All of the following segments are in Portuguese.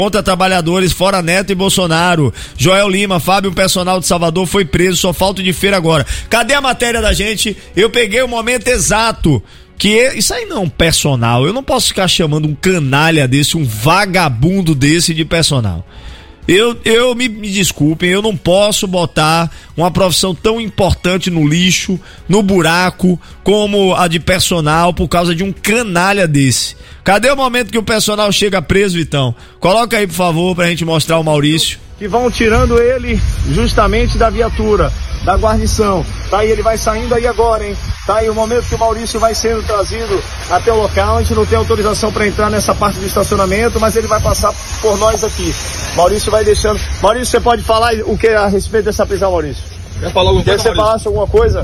Contra trabalhadores, fora Neto e Bolsonaro. Joel Lima, Fábio, personal de Salvador, foi preso, só falta de feira agora. Cadê a matéria da gente? Eu peguei o momento exato. Isso aí não é um personal. Eu não posso ficar chamando um canalha desse, um vagabundo desse de personal. Me desculpem, eu não posso botar uma profissão tão importante no lixo, no buraco, como a de personal, por causa de um canalha desse. Cadê o momento que o personal chega preso, Vitão? Coloca aí, por favor, pra gente mostrar o Maurício. Que vão tirando ele justamente da viatura, da guarnição. Tá aí, ele vai saindo aí agora, hein? Tá aí o momento que o Maurício vai sendo trazido até o local. A gente não tem autorização para entrar nessa parte do estacionamento, mas ele vai passar por nós aqui. Maurício vai deixando. Maurício, você pode falar o que a respeito dessa prisão, Maurício? Quer falar alguma coisa, você falasse alguma coisa?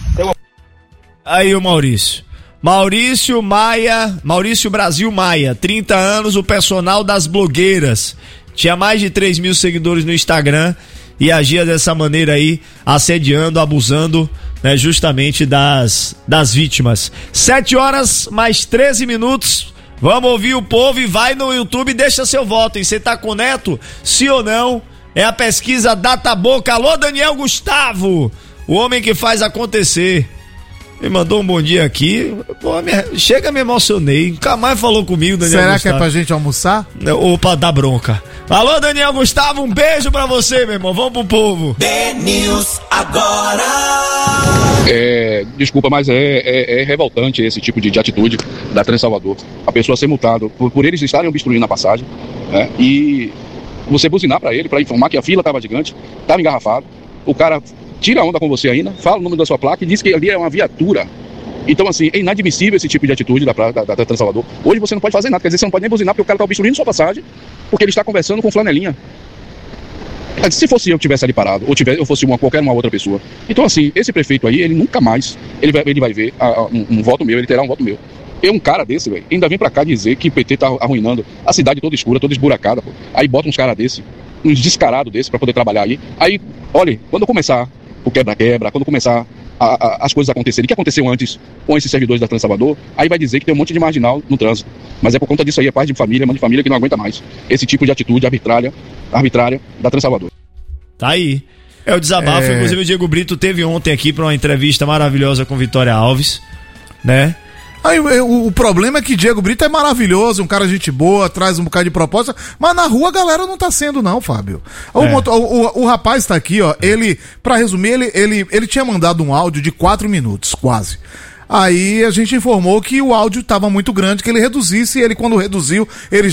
Aí o Maurício. Maurício Brasil Maia, 30 anos, o personal das blogueiras. Tinha mais de 3 mil seguidores no Instagram e agia dessa maneira aí, assediando, abusando, né, justamente das vítimas. 7h mais 13 minutos. Vamos ouvir o povo e vai no YouTube e deixa seu voto, hein? Você tá com o Neto? Sim ou não? É a pesquisa Databoca. Alô, Daniel Gustavo, o homem que faz acontecer. Me mandou um bom dia aqui. Pô, chega, me emocionei. Nunca mais falou comigo, Daniel Será Gustavo. Que é pra gente almoçar? Opa, dá bronca. Alô, Daniel Gustavo, um beijo pra você, meu irmão. Vamos pro povo. BNews agora. Desculpa, mas é revoltante esse tipo de atitude da Transalvador. A pessoa ser multada por eles estarem obstruindo a passagem, né? E você buzinar pra ele, pra informar que a fila tava gigante, tava engarrafado. O cara tira onda com você ainda, fala o número da sua placa e diz que ali é uma viatura. Então, assim, é inadmissível esse tipo de atitude da Transalvador. Hoje você não pode fazer nada, quer dizer, você não pode nem buzinar porque o cara está obstruindo sua passagem, porque ele está conversando com flanelinha. Se fosse eu que estivesse ali parado, ou fosse qualquer uma outra pessoa. Então, assim, esse prefeito aí, ele nunca mais, ele vai ver um voto meu, ele terá um voto meu. Um cara desse, velho, ainda vem pra cá dizer que o PT tá arruinando a cidade toda escura, toda esburacada, pô. Aí bota uns caras desse, uns descarados desse pra poder trabalhar aí. Aí, olha, quando começar o quebra-quebra, quando começar as coisas acontecerem, o que aconteceu antes com esses servidores da Transalvador, aí vai dizer que tem um monte de marginal no trânsito. Mas é por conta disso aí, é pai de família, mãe de família que não aguenta mais esse tipo de atitude arbitrária da Transalvador. Tá aí. É o desabafo, inclusive o Diego Brito teve ontem aqui pra uma entrevista maravilhosa com Vitória Alves, né? Aí, o problema é que Diego Brito é maravilhoso, um cara de gente boa, traz um bocado de proposta, mas na rua a galera não tá sendo não, Fábio. O rapaz tá aqui, ó, pra resumir, ele tinha mandado um áudio de 4 minutos, quase. Aí a gente informou que o áudio tava muito grande, que ele reduzisse, e ele quando reduziu, ele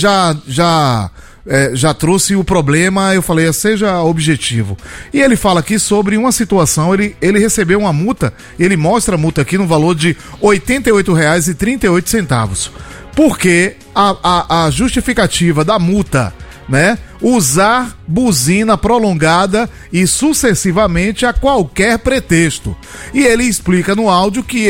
já trouxe o problema. Eu falei, seja objetivo. E ele fala aqui sobre uma situação, ele recebeu uma multa, ele mostra a multa aqui no valor de R$ 88,38. Porque a justificativa da multa, né? Usar buzina prolongada e sucessivamente a qualquer pretexto. E ele explica no áudio que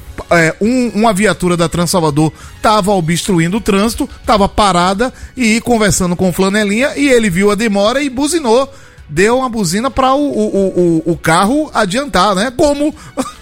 uma viatura da Transalvador estava obstruindo o trânsito, estava parada e conversando com o flanelinha, e ele viu a demora e buzinou, deu uma buzina para o carro adiantar, né? Como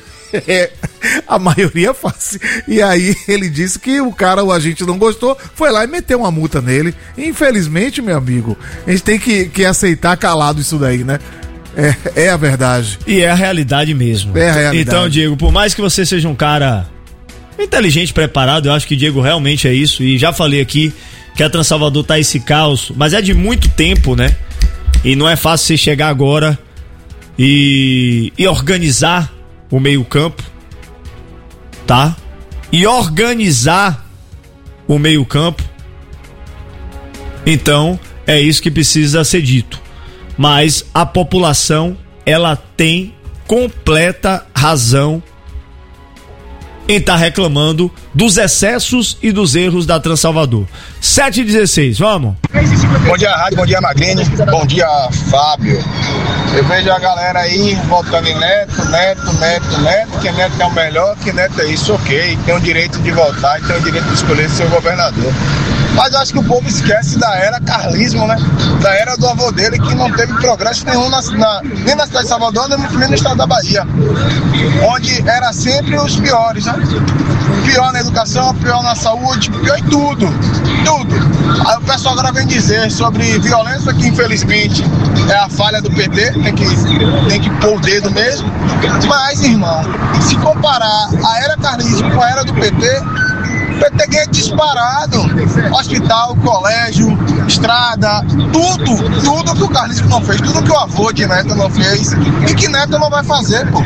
a maioria faz. E aí ele disse que o agente não gostou, foi lá e meteu uma multa nele. Infelizmente, meu amigo, a gente tem que aceitar calado isso daí, né? É a verdade. E é a realidade mesmo. É a realidade. Então, Diego, por mais que você seja um cara inteligente, preparado, eu acho que Diego realmente é isso. E já falei aqui que a Transalvador tá esse caos, mas é de muito tempo, né? E não é fácil você chegar agora e organizar o meio-campo, tá? E organizar o meio-campo. Então, é isso que precisa ser dito. Mas a população, ela tem completa razão em estar reclamando dos excessos e dos erros da Transalvador. 7h16, vamos? Bom dia, Rádio, bom dia, Magrini, bom dia, Fábio. Eu vejo a galera aí votando em Neto, que Neto é o melhor, que Neto é isso, ok. Tem o direito de votar e tem o direito de escolher seu governador. Mas eu acho que o povo esquece da era carlismo, né? Da era do avô dele, que não teve progresso nenhum nem na cidade de Salvador, nem no estado da Bahia. Onde era sempre os piores, né? Pior na educação, pior na saúde, pior em tudo. Aí o pessoal agora vem dizer sobre violência, que infelizmente é a falha do PT, tem que pôr o dedo mesmo. Mas, irmão, se comparar a era carlismo com a era do PT, o PT ganha disparado. Hospital, colégio, estrada, tudo que o carlismo não fez, tudo que o avô de Neto não fez e que Neto não vai fazer, pô.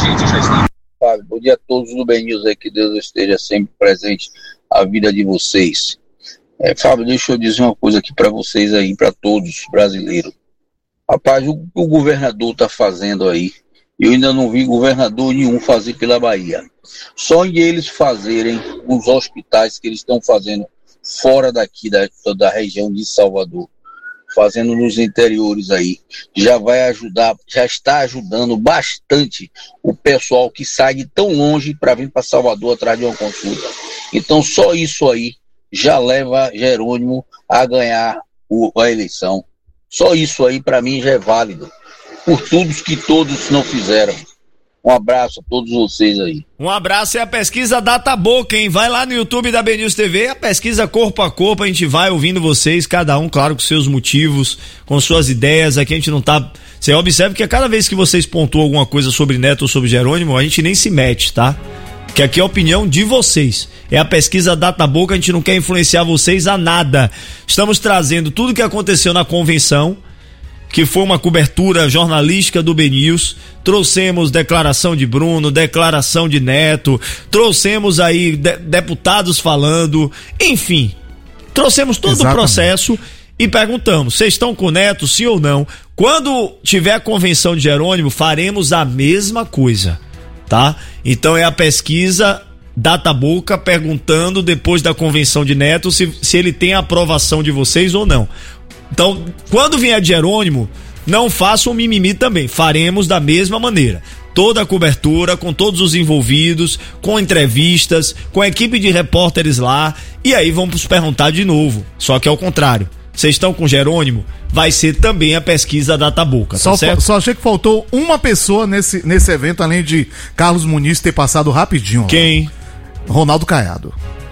Fábio, bom dia a todos do Ben News aí, que Deus esteja sempre presente na vida de vocês. Fábio, deixa eu dizer uma coisa aqui para vocês aí, para todos brasileiros. Rapaz, o que o governador tá fazendo aí, eu ainda não vi governador nenhum fazer pela Bahia. Só em eles fazerem os hospitais que eles estão fazendo fora daqui da região de Salvador, fazendo nos interiores aí, já vai ajudar, já está ajudando bastante o pessoal que sai de tão longe para vir para Salvador atrás de uma consulta. Então só isso aí já leva Jerônimo a ganhar a eleição. Só isso aí para mim já é válido, por tudo que todos não fizeram. Um abraço a todos vocês aí. Um abraço, é a pesquisa Databoca, hein? Vai lá no YouTube da Ben News TV, a pesquisa corpo a corpo, a gente vai ouvindo vocês, cada um, claro, com seus motivos, com suas ideias. Aqui a gente não tá... Você observa que a cada vez que vocês pontuam alguma coisa sobre Neto ou sobre Jerônimo, a gente nem se mete, tá? Que aqui é a opinião de vocês. É a pesquisa Databoca, a gente não quer influenciar vocês a nada. Estamos trazendo tudo que aconteceu na convenção, que foi uma cobertura jornalística do Ben News. Trouxemos declaração de Bruno, declaração de Neto, trouxemos aí deputados falando, enfim, trouxemos todo o processo e perguntamos, vocês estão com o Neto, sim ou não? Quando tiver a convenção de Jerônimo, faremos a mesma coisa, tá? Então é a pesquisa Databoca perguntando depois da convenção de Neto se ele tem a aprovação de vocês ou não. Então, quando vier de Jerônimo, não façam mimimi também, faremos da mesma maneira. Toda a cobertura, com todos os envolvidos, com entrevistas, com a equipe de repórteres lá, e aí vamos perguntar de novo, só que ao contrário. Vocês estão com Jerônimo? Vai ser também a pesquisa Databoca, tá certo? Só achei que faltou uma pessoa nesse evento, além de Carlos Muniz ter passado rapidinho. Quem? Ronaldo Caiado.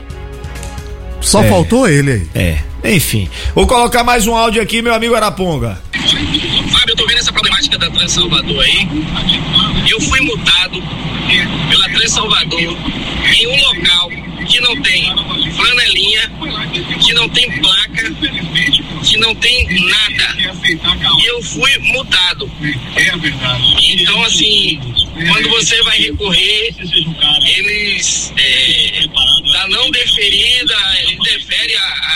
Só faltou ele aí. Enfim. Vou colocar mais um áudio aqui, meu amigo Araponga. Fábio, eu tô vendo essa problemática da Trans Salvador aí. Eu fui multado pela Trans Salvador em um local que não tem flanelinha, que não tem placa, que não tem nada. E eu fui multado. Então, assim, quando você vai recorrer, eles da não deferida, ele defere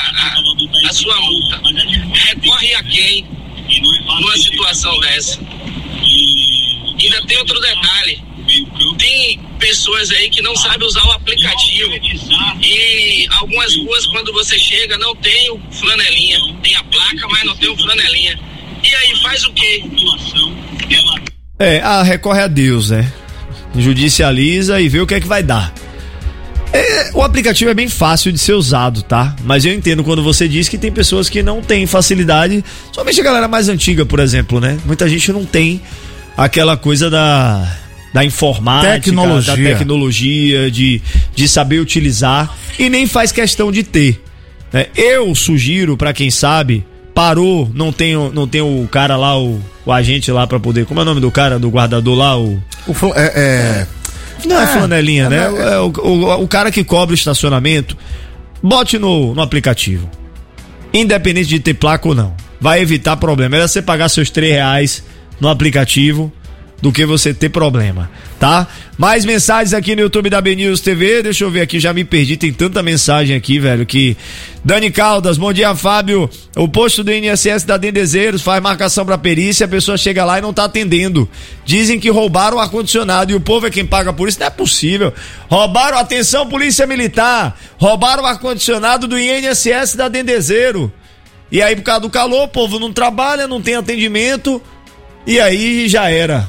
a sua multa. Recorre a quem numa situação dessa? Ainda tem outro detalhe. Tem pessoas aí que não sabem usar o aplicativo e algumas ruas, quando você chega, não tem o flanelinha, tem a placa, mas não tem o flanelinha. E aí faz o quê? Recorre a Deus, né? Judicializa e vê o que é que vai dar. O aplicativo é bem fácil de ser usado, tá? Mas eu entendo quando você diz que tem pessoas que não têm facilidade, somente a galera mais antiga, por exemplo, né? Muita gente não tem aquela coisa da informática, da tecnologia, de saber utilizar e nem faz questão de ter. Né? Eu sugiro, pra quem sabe, parou, não tem o cara lá, o agente lá pra poder, como é o nome do cara, do guardador lá? Não é flanelinha, né? O cara que cobra o estacionamento, bote no aplicativo. Independente de ter placa ou não. Vai evitar problema. É você pagar seus R$3 no aplicativo do que você ter problema, tá? Mais mensagens aqui no YouTube da Ben News TV, deixa eu ver aqui, já me perdi, tem tanta mensagem aqui, velho, que... Dani Caldas, bom dia, Fábio, o posto do INSS da Dendezeiros faz marcação pra perícia, a pessoa chega lá e não tá atendendo, dizem que roubaram o ar-condicionado e o povo é quem paga por isso, não é possível, roubaram, atenção polícia militar, roubaram o ar-condicionado do INSS da Dendezeiro, e aí por causa do calor, o povo não trabalha, não tem atendimento, e aí já era.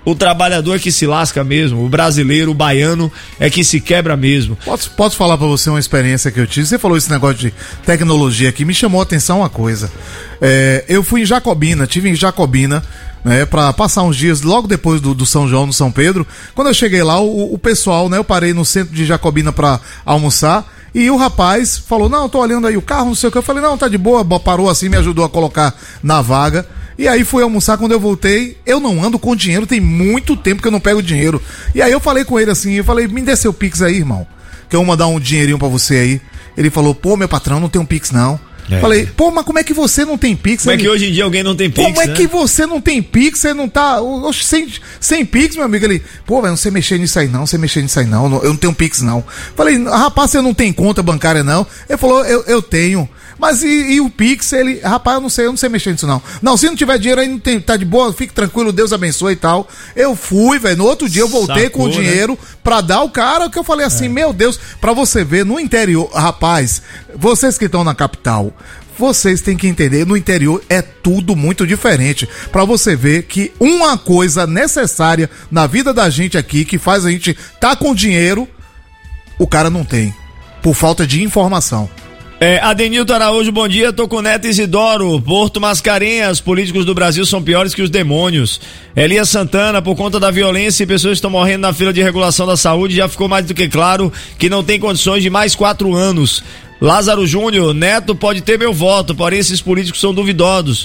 O trabalhador é que se lasca mesmo, o brasileiro, o baiano é que se quebra mesmo. Posso falar pra você uma experiência que eu tive? Você falou esse negócio de tecnologia aqui, me chamou a atenção uma coisa. Eu fui em Jacobina, estive em Jacobina, né, pra passar uns dias logo depois do São João, no São Pedro. Quando eu cheguei lá, o pessoal, né, eu parei no centro de Jacobina pra almoçar. E o rapaz falou, não, tô olhando aí o carro, não sei o que. Eu falei, não, tá de boa, parou assim, me ajudou a colocar na vaga. E aí fui almoçar, quando eu voltei, eu não ando com dinheiro, tem muito tempo que eu não pego dinheiro. E aí eu falei com ele assim, eu falei, me dê seu Pix aí, irmão, que eu vou mandar um dinheirinho pra você aí. Ele falou, pô, meu patrão, não tem um Pix não. Falei, pô, mas como é que você não tem Pix? Como é que hoje em dia alguém não tem Pix, como é que você não tem Pix, você não tá sem Pix, meu amigo? Ele, pô, velho, não sei mexer nisso aí não, eu não tenho Pix não. Falei, rapaz, você não tem conta bancária não? Ele falou, eu tenho. Mas e o Pix, ele, rapaz, eu não sei mexer nisso não. Não, se não tiver dinheiro aí, não tem, tá de boa, fique tranquilo, Deus abençoe e tal. Eu fui, velho, no outro dia eu voltei com o dinheiro, né, pra dar o cara, que eu falei assim, meu Deus, pra você ver, no interior, rapaz, vocês que estão na capital, vocês têm que entender, no interior é tudo muito diferente. Pra você ver que uma coisa necessária na vida da gente aqui, que faz a gente tá com dinheiro, o cara não tem, por falta de informação. Adenilton Araújo, bom dia, tô com o Neto Isidoro, Porto Mascarenhas, políticos do Brasil são piores que os demônios. Elias Santana, por conta da violência e pessoas estão morrendo na fila de regulação da saúde, já ficou mais do que claro que não tem condições de mais 4 anos. Lázaro Júnior, Neto pode ter meu voto, porém esses políticos são duvidosos.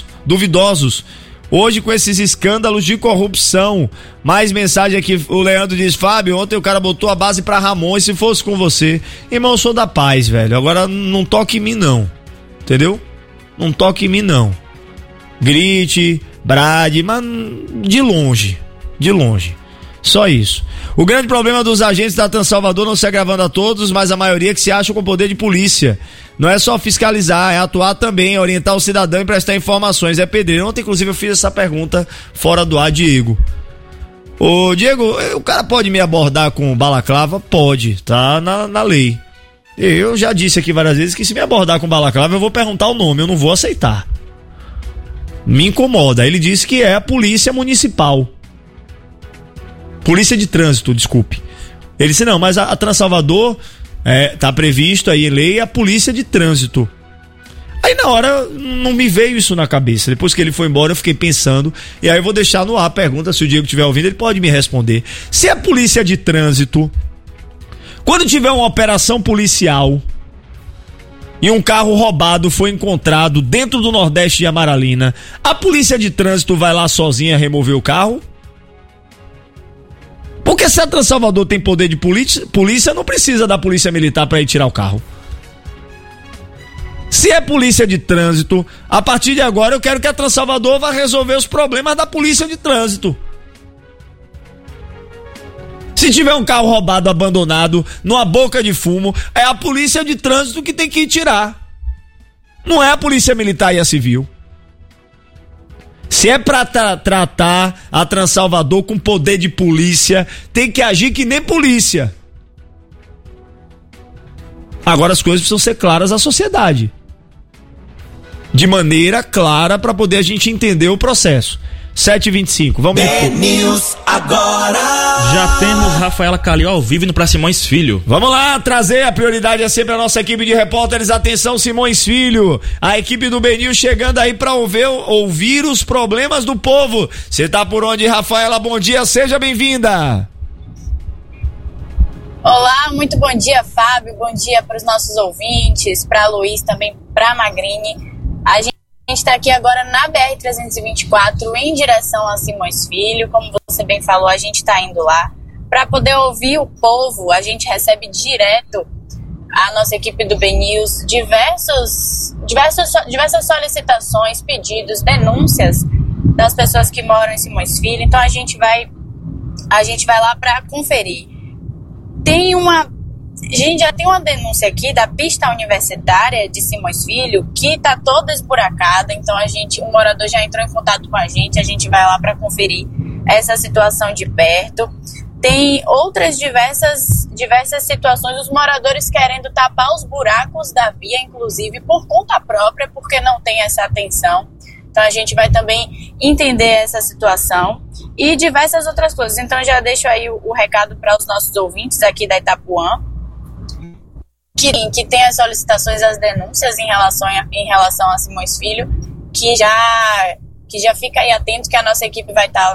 Hoje com esses escândalos de corrupção. Mais mensagem aqui, o Leandro diz, Fábio, ontem o cara botou a base pra Ramon, e se fosse com você, irmão, eu sou da paz, velho, agora não toque em mim não, entendeu? Não toque em mim não, grite, brade, mas de longe, só isso. O grande problema dos agentes da Transalvador, não se agravando a todos, mas a maioria que se acham com poder de polícia. Não é só fiscalizar, é atuar também, orientar o cidadão e prestar informações. É pedreiro. Ontem, inclusive, eu fiz essa pergunta fora do ar, Diego. Ô, Diego, o cara pode me abordar com balaclava? Pode, tá na lei. Eu já disse aqui várias vezes que se me abordar com balaclava, eu vou perguntar o nome, eu não vou aceitar. Me incomoda. Ele disse que é a polícia municipal. Polícia de trânsito, desculpe. Ele disse, não, mas a Transalvador tá previsto aí em lei a polícia de trânsito. Aí na hora não me veio isso na cabeça. Depois que ele foi embora eu fiquei pensando, e aí eu vou deixar no ar a pergunta, se o Diego estiver ouvindo ele pode me responder. Se a polícia de trânsito, quando tiver uma operação policial e um carro roubado foi encontrado dentro do Nordeste de Amaralina, a polícia de trânsito vai lá sozinha remover o carro? Porque se a Transalvador tem poder de polícia, não precisa da polícia militar para ir tirar o carro. Se é polícia de trânsito, a partir de agora eu quero que a Transalvador vá resolver os problemas da polícia de trânsito. Se tiver um carro roubado, abandonado, numa boca de fumo, é a polícia de trânsito que tem que ir tirar. Não é a polícia militar e a civil. Se é pra tratar a Transalvador com poder de polícia, tem que agir que nem polícia. Agora as coisas precisam ser claras à sociedade. De maneira clara para poder a gente entender o processo. 7h25, vamos ver. News agora. Já temos Rafaela Calil ao vivo no pra Simões Filho. Vamos lá, trazer a prioridade é sempre a nossa equipe de repórteres. Atenção, Simões Filho. A equipe do BNews chegando aí pra ouvir os problemas do povo. Você tá por onde, Rafaela? Bom dia, seja bem-vinda. Olá, muito bom dia, Fábio. Bom dia para os nossos ouvintes, para Luiz, também para Magrini. A gente está aqui agora na BR-324 em direção a Simões Filho. Como você bem falou, a gente está indo lá para poder ouvir o povo. A gente recebe direto a nossa equipe do BNews diversas solicitações, pedidos, denúncias das pessoas que moram em Simões Filho. Então a gente vai lá para conferir. A gente já tem uma denúncia aqui da pista universitária de Simões Filho que está toda esburacada, então um morador já entrou em contato com a gente vai lá para conferir essa situação de perto. Tem outras diversas situações, os moradores querendo tapar os buracos da via, inclusive por conta própria, porque não tem essa atenção. Então a gente vai também entender essa situação e diversas outras coisas. Então já deixo aí o recado para os nossos ouvintes aqui da Itapuã, que tem as solicitações, as denúncias em relação a Simões Filho, que já fica aí atento que a nossa equipe vai estar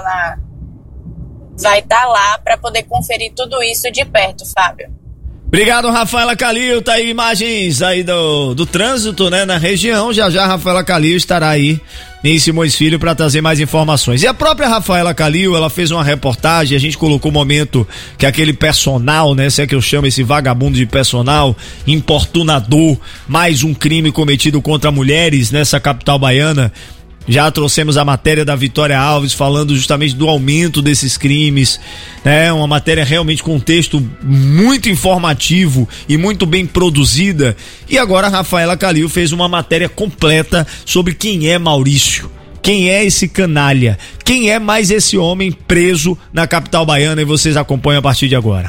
lá para poder conferir tudo isso de perto, Fábio. Obrigado, Rafaela Calil. Tá aí imagens aí do trânsito, né, na região. Já a Rafaela Calil estará aí em Simões Filho para trazer mais informações. E a própria Rafaela Calil, ela fez uma reportagem, a gente colocou o momento que aquele personal, né, se é que eu chamo esse vagabundo de personal, importunador, mais um crime cometido contra mulheres nessa capital baiana. Já trouxemos a matéria da Vitória Alves falando justamente do aumento desses crimes, né? Uma matéria realmente com um texto muito informativo e muito bem produzida. E agora a Rafaela Calil fez uma matéria completa sobre quem é Maurício. Quem é esse canalha? Quem é mais esse homem preso na capital baiana? E vocês acompanham a partir de agora.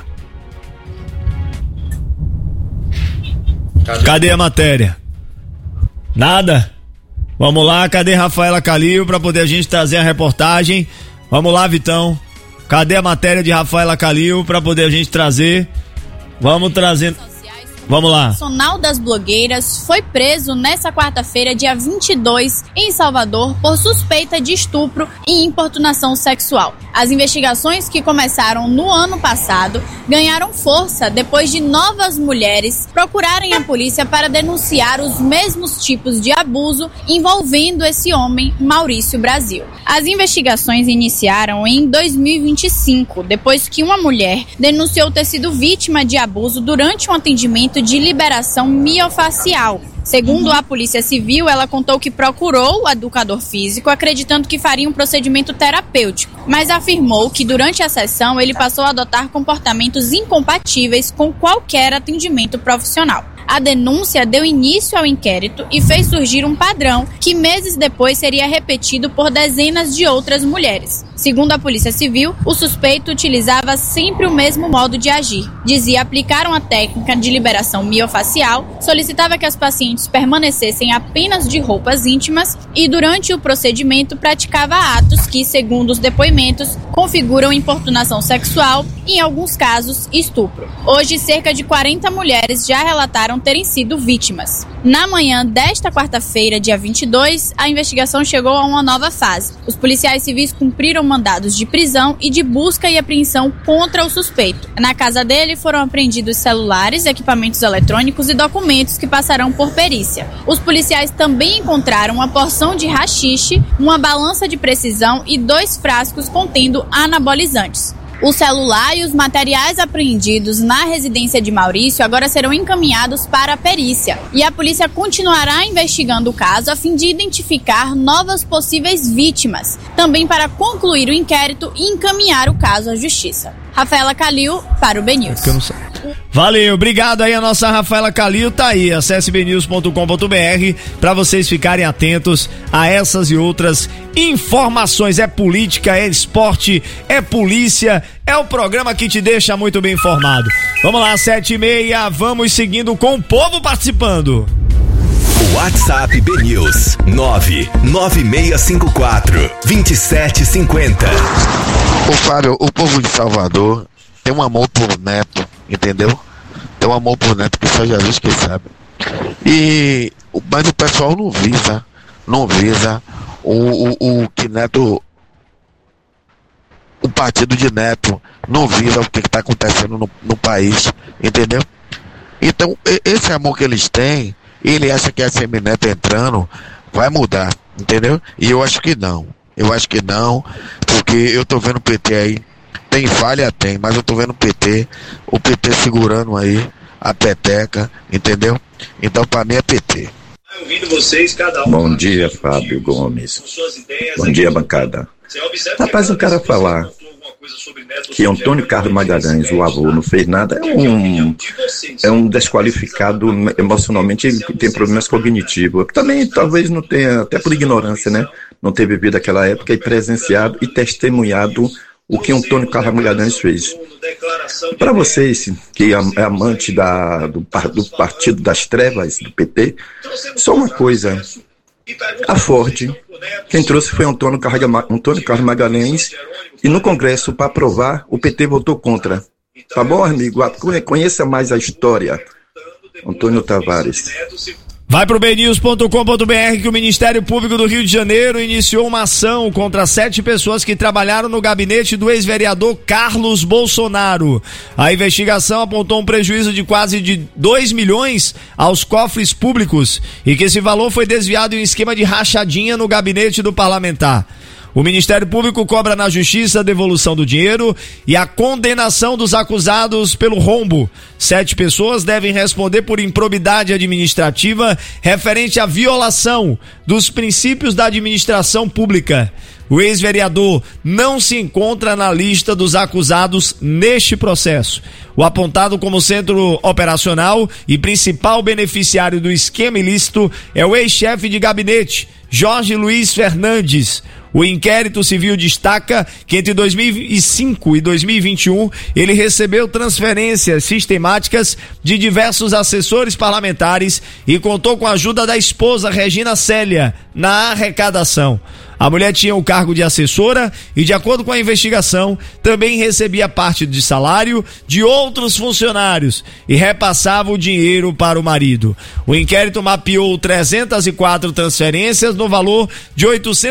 Cadê a matéria? Nada? Vamos lá, cadê Rafaela Calil para poder a gente trazer a reportagem? Vamos lá, Vitão. Cadê a matéria de Rafaela Calil para poder a gente trazer? Vamos trazendo. Vamos lá. O profissional das blogueiras foi preso nesta quarta-feira, dia 22, em Salvador, por suspeita de estupro e importunação sexual. As investigações, que começaram no ano passado, ganharam força depois de novas mulheres procurarem a polícia para denunciar os mesmos tipos de abuso envolvendo esse homem, Maurício Brasil. As investigações iniciaram em 2025, depois que uma mulher denunciou ter sido vítima de abuso durante um atendimento de liberação miofacial. Segundo a Polícia Civil, ela contou que procurou o educador físico acreditando que faria um procedimento terapêutico, mas afirmou que durante a sessão ele passou a adotar comportamentos incompatíveis com qualquer atendimento profissional. A denúncia deu início ao inquérito e fez surgir um padrão que meses depois seria repetido por dezenas de outras mulheres. Segundo a Polícia Civil, o suspeito utilizava sempre o mesmo modo de agir. Dizia aplicar uma técnica de liberação miofacial, solicitava que as pacientes permanecessem apenas de roupas íntimas e durante o procedimento praticava atos que, segundo os depoimentos, configuram importunação sexual e, em alguns casos, estupro. Hoje, cerca de 40 mulheres já relataram terem sido vítimas. Na manhã desta quarta-feira, dia 22, a investigação chegou a uma nova fase. Os policiais civis cumpriram mandados de prisão e de busca e apreensão contra o suspeito. Na casa dele foram apreendidos celulares, equipamentos eletrônicos e documentos que passarão por perícia. Os policiais também encontraram uma porção de haxixe, uma balança de precisão e 2 frascos contendo anabolizantes. O celular e os materiais apreendidos na residência de Maurício agora serão encaminhados para a perícia. E a polícia continuará investigando o caso a fim de identificar novas possíveis vítimas, também para concluir o inquérito e encaminhar o caso à justiça. Rafaela Calil para o BNews. Valeu, obrigado aí a nossa Rafaela Calil, tá aí, acesse bnews.com.br para vocês ficarem atentos a essas e outras informações. É política, é esporte, é polícia, é o programa que te deixa muito bem informado. Vamos lá, 7h30, vamos seguindo com o povo participando. WhatsApp BNews 99654-2750. Ô Fábio, o povo de Salvador tem um amor por Neto, entendeu? Tem um amor por Neto que só Jesus que sabe. Mas o pessoal não visa o que Neto, o partido de Neto não visa o que está acontecendo no país, entendeu? Então, esse amor que eles têm, ele acha que a Semineto entrando vai mudar, entendeu? E eu acho que não, porque eu tô vendo o PT aí, tem falha, mas eu tô vendo o PT segurando aí a peteca, entendeu? Então pra mim é PT. Bom dia, Fábio Gomes. Bom dia, bancada. Rapaz, eu quero falar que Antônio Carlos Magalhães, o avô, não fez nada, é um desqualificado emocionalmente, ele tem problemas cognitivos. Também talvez não tenha, até por ignorância, né? Não ter vivido aquela época e presenciado e testemunhado o que Antônio Carlos Magalhães fez. Para vocês, que é amante do Partido das Trevas, do PT, só uma coisa: a Ford Quem trouxe foi Antônio Carlos Magalhães, e no Congresso, para aprovar, o PT votou contra. Tá bom, amigo? Conheça mais a história. Antônio Tavares. Vai pro bnews.com.br que o Ministério Público do Rio de Janeiro iniciou uma ação contra 7 pessoas que trabalharam no gabinete do ex-vereador Carlos Bolsonaro. A investigação apontou um prejuízo de quase de 2 milhões aos cofres públicos e que esse valor foi desviado em um esquema de rachadinha no gabinete do parlamentar. O Ministério Público cobra na Justiça a devolução do dinheiro e a condenação dos acusados pelo rombo. 7 pessoas devem responder por improbidade administrativa referente à violação dos princípios da administração pública. O ex-vereador não se encontra na lista dos acusados neste processo. O apontado como centro operacional e principal beneficiário do esquema ilícito é o ex-chefe de gabinete, Jorge Luiz Fernandes. O inquérito civil destaca que entre 2005 e 2021 ele recebeu transferências sistemáticas de diversos assessores parlamentares e contou com a ajuda da esposa Regina Célia na arrecadação. A mulher tinha o cargo de assessora e, de acordo com a investigação, também recebia parte de salário de outros funcionários e repassava o dinheiro para o marido. O inquérito mapeou 304 transferências no valor de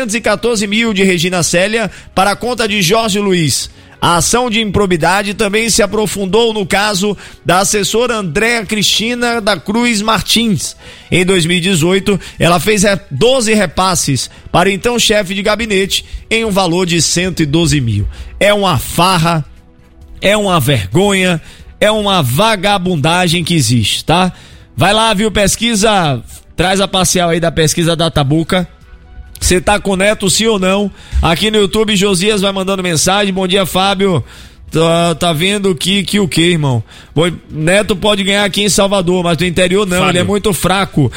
814 mil de Regina Célia para a conta de Jorge Luiz. A ação de improbidade também se aprofundou no caso da assessora Andréa Cristina da Cruz Martins. Em 2018, ela fez 12 repasses para o então chefe de gabinete em um valor de 112 mil. É uma farra, é uma vergonha, é uma vagabundagem que existe, tá? Vai lá, viu, pesquisa, traz a parcial aí da pesquisa Databuca. Você tá com o Neto, sim ou não? Aqui no YouTube, Josias vai mandando mensagem. Bom dia, Fábio. Tá vendo que o que, irmão? Bom, Neto pode ganhar aqui em Salvador, mas no interior não, Fábio. Ele é muito fraco.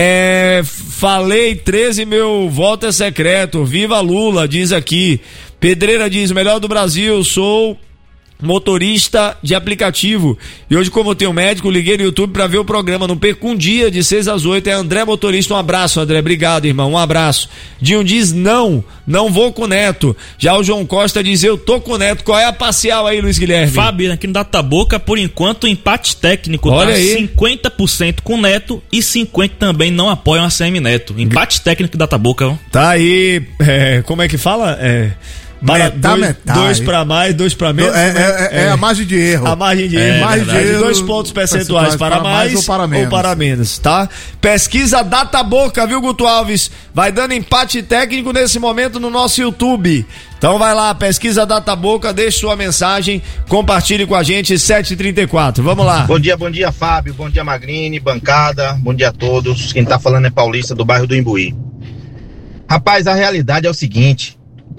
Falei 13, meu voto é secreto. Viva Lula, diz aqui. Pedreira diz, melhor do Brasil, sou motorista de aplicativo. E hoje, como eu tenho médico, liguei no YouTube pra ver o programa. Não perco um dia, de 6 às 8. É André Motorista. Um abraço, André. Obrigado, irmão. Um abraço. Dinho diz, não vou com o Neto. Já o João Costa diz, eu tô com o Neto. Qual é a parcial aí, Luiz Guilherme? Fábio, aqui no Databoca, por enquanto, empate técnico. Olha tá aí. 50% com o Neto e 50% também não apoiam a CM Neto. Empate técnico do Databoca, ó. Tá aí, como é que fala? Para dois para mais, 2 para menos. É a margem de erro. A margem de erro. Margem de erro, 2 pontos percentuais para mais ou para menos, tá? Pesquisa Databoca, viu, Guto Alves? Vai dando empate técnico nesse momento no nosso YouTube. Então vai lá, pesquisa Databoca, deixe sua mensagem, compartilhe com a gente, 7h34. Vamos lá. Bom dia, Fábio. Bom dia, Magrini, bancada. Bom dia a todos. Quem tá falando é Paulista, do bairro do Imbuí. Rapaz, a realidade é o seguinte.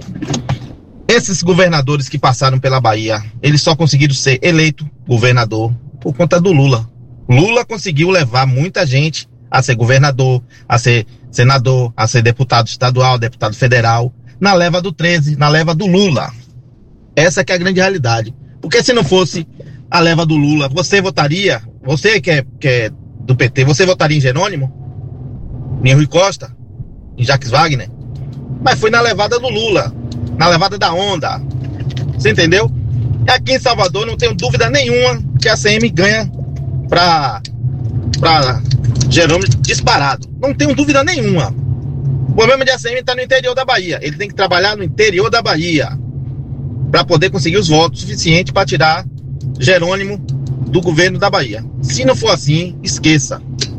Esses governadores que passaram pela Bahia, eles só conseguiram ser eleito governador por conta do Lula. Lula conseguiu levar muita gente a ser governador, a ser senador, a ser deputado estadual, deputado federal, na leva do 13, na leva do Lula. Essa que é a grande realidade. Porque se não fosse a leva do Lula, você votaria, você que é do PT, você votaria em Jerônimo? Em Rui Costa? Em Jacques Wagner? Mas foi na levada do Lula. Na levada da onda. Você entendeu? E aqui em Salvador não tenho dúvida nenhuma que a CM ganha pra Jerônimo disparado. Não tenho dúvida nenhuma. O problema de ACM está no interior da Bahia. Ele tem que trabalhar no interior da Bahia para poder conseguir os votos suficientes para tirar Jerônimo do governo da Bahia. Se não for assim, esqueça.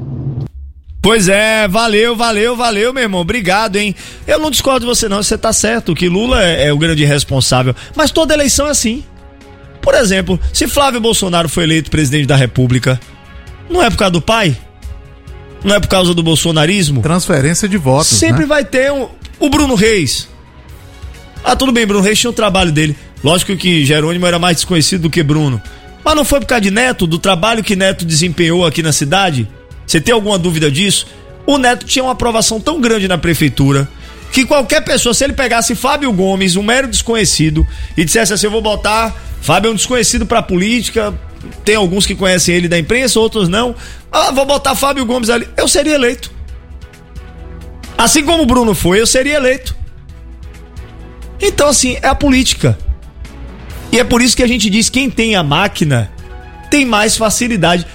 Pois é, valeu, meu irmão, obrigado, hein? Eu não discordo de você não, você tá certo, que Lula é o grande responsável, mas toda eleição é assim. Por exemplo, se Flávio Bolsonaro foi eleito presidente da República, não é por causa do pai? Não é por causa do bolsonarismo? Transferência de votos, sempre, né? Vai ter o Bruno Reis. Tudo bem, Bruno Reis tinha o trabalho dele. Lógico que Jerônimo era mais desconhecido do que Bruno. Mas não foi por causa de Neto, do trabalho que Neto desempenhou aqui na cidade? Você tem alguma dúvida disso? O Neto tinha uma aprovação tão grande na prefeitura que qualquer pessoa, se ele pegasse Fábio Gomes, um mero desconhecido, e dissesse assim, eu vou botar Fábio é um desconhecido pra política, tem alguns que conhecem ele da imprensa, outros não, vou botar Fábio Gomes ali, eu seria eleito. Assim como o Bruno foi, eu seria eleito. Então, assim, é a política. E é por isso que a gente diz: quem tem a máquina tem mais facilidade.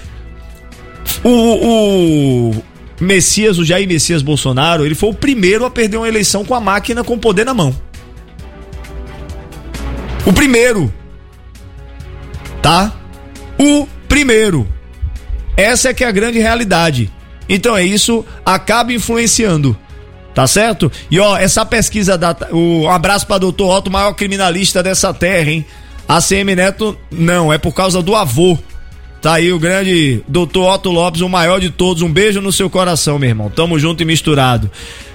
O Messias, o Jair Messias Bolsonaro, ele foi o primeiro a perder uma eleição com a máquina com o poder na mão. O primeiro. Tá? O primeiro. Essa é que é a grande realidade. Então é isso, acaba influenciando. Tá certo? E ó, essa pesquisa um abraço pra doutor Otto, o maior criminalista dessa terra, hein? ACM Neto, não, é por causa do avô. Tá aí o grande doutor Otto Lopes, o maior de todos. Um beijo no seu coração, meu irmão. Tamo junto e misturado.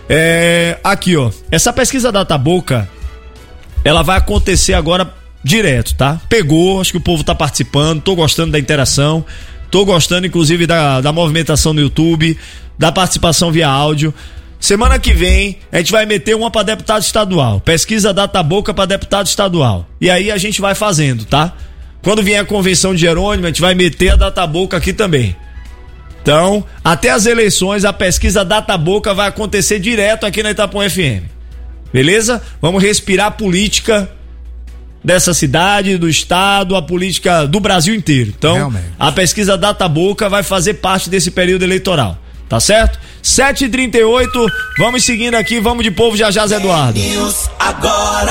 Aqui, ó. Essa pesquisa Databoca, ela vai acontecer agora direto, tá? Pegou, acho que o povo tá participando. Tô gostando da interação. Tô gostando, inclusive, da movimentação no YouTube, da participação via áudio. Semana que vem, a gente vai meter uma pra deputado estadual. Pesquisa Databoca pra deputado estadual. E aí a gente vai fazendo, tá? Quando vier a convenção de Jerônimo, a gente vai meter a Databoca aqui também. Então, até as eleições, a pesquisa Databoca vai acontecer direto aqui na Itapuã FM. Beleza? Vamos respirar a política dessa cidade, do estado, a política do Brasil inteiro. Então, realmente, a pesquisa Databoca vai fazer parte desse período eleitoral. Tá certo? 7h38, vamos seguindo aqui, vamos de povo já, Zé Eduardo. Agora.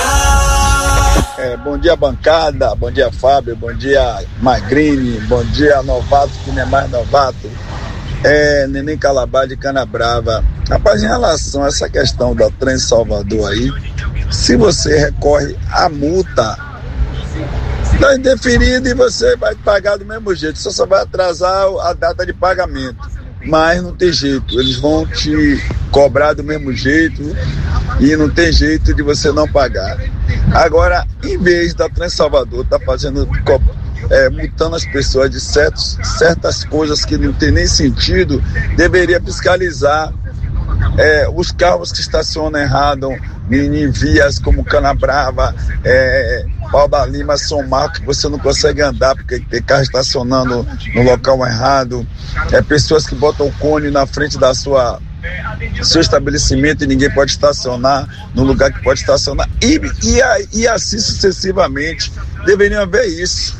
Bom dia, bancada, bom dia, Fábio, bom dia, Magrini, bom dia, novato, que não é mais novato, Neném Calabar de Canabrava. Rapaz, em relação a essa questão da Trans Salvador aí, se você recorre à multa, tá indeferido e você vai pagar do mesmo jeito, só vai atrasar a data de pagamento. Mas não tem jeito, eles vão te cobrar do mesmo jeito e não tem jeito de você não pagar. Agora, em vez da Trans Salvador tá fazendo, multando as pessoas de certas coisas que não tem nem sentido, deveria fiscalizar os carros que estacionam errado em vias como Canabrava, Pau da Lima, São Marcos, que você não consegue andar porque tem carro estacionando no local errado, pessoas que botam o cone na frente da seu estabelecimento e ninguém pode estacionar no lugar que pode estacionar, e assim sucessivamente. Deveriam haver isso.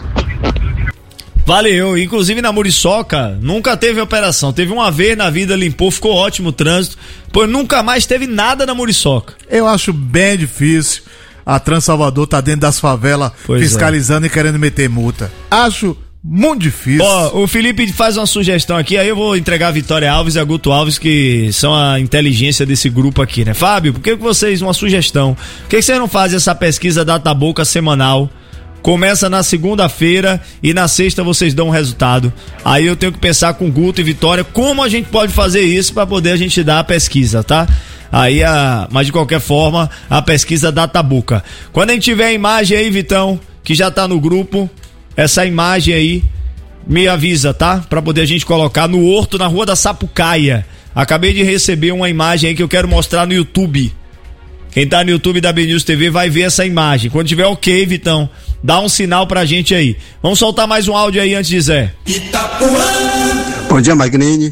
Valeu, inclusive na Muriçoca nunca teve operação, teve uma vez na vida, limpou, ficou ótimo o trânsito, pois nunca mais teve nada na Muriçoca. Eu acho bem difícil a Trans Salvador tá dentro das favelas fiscalizando e querendo meter multa. Acho muito difícil. Ó, o Felipe faz uma sugestão aqui, aí eu vou entregar a Vitória Alves e a Guto Alves, que são a inteligência desse grupo aqui, né? Fábio, por que vocês, uma sugestão, por que vocês não fazem essa pesquisa Databoca semanal? Começa na segunda-feira e na sexta vocês dão um resultado. Aí eu tenho que pensar com Guto e Vitória como a gente pode fazer isso para poder a gente dar a pesquisa, tá? Aí mas de qualquer forma, a pesquisa Databoca. Quando a gente tiver a imagem aí, Vitão, que já tá no grupo, essa imagem aí, me avisa, tá? Pra poder a gente colocar no Horto, na Rua da Sapucaia. Acabei de receber uma imagem aí que eu quero mostrar no YouTube. Quem tá no YouTube da BNews TV vai ver essa imagem. Quando tiver ok, Vitão, dá um sinal pra gente aí. Vamos soltar mais um áudio aí antes de Zé. Bom dia, Magrini.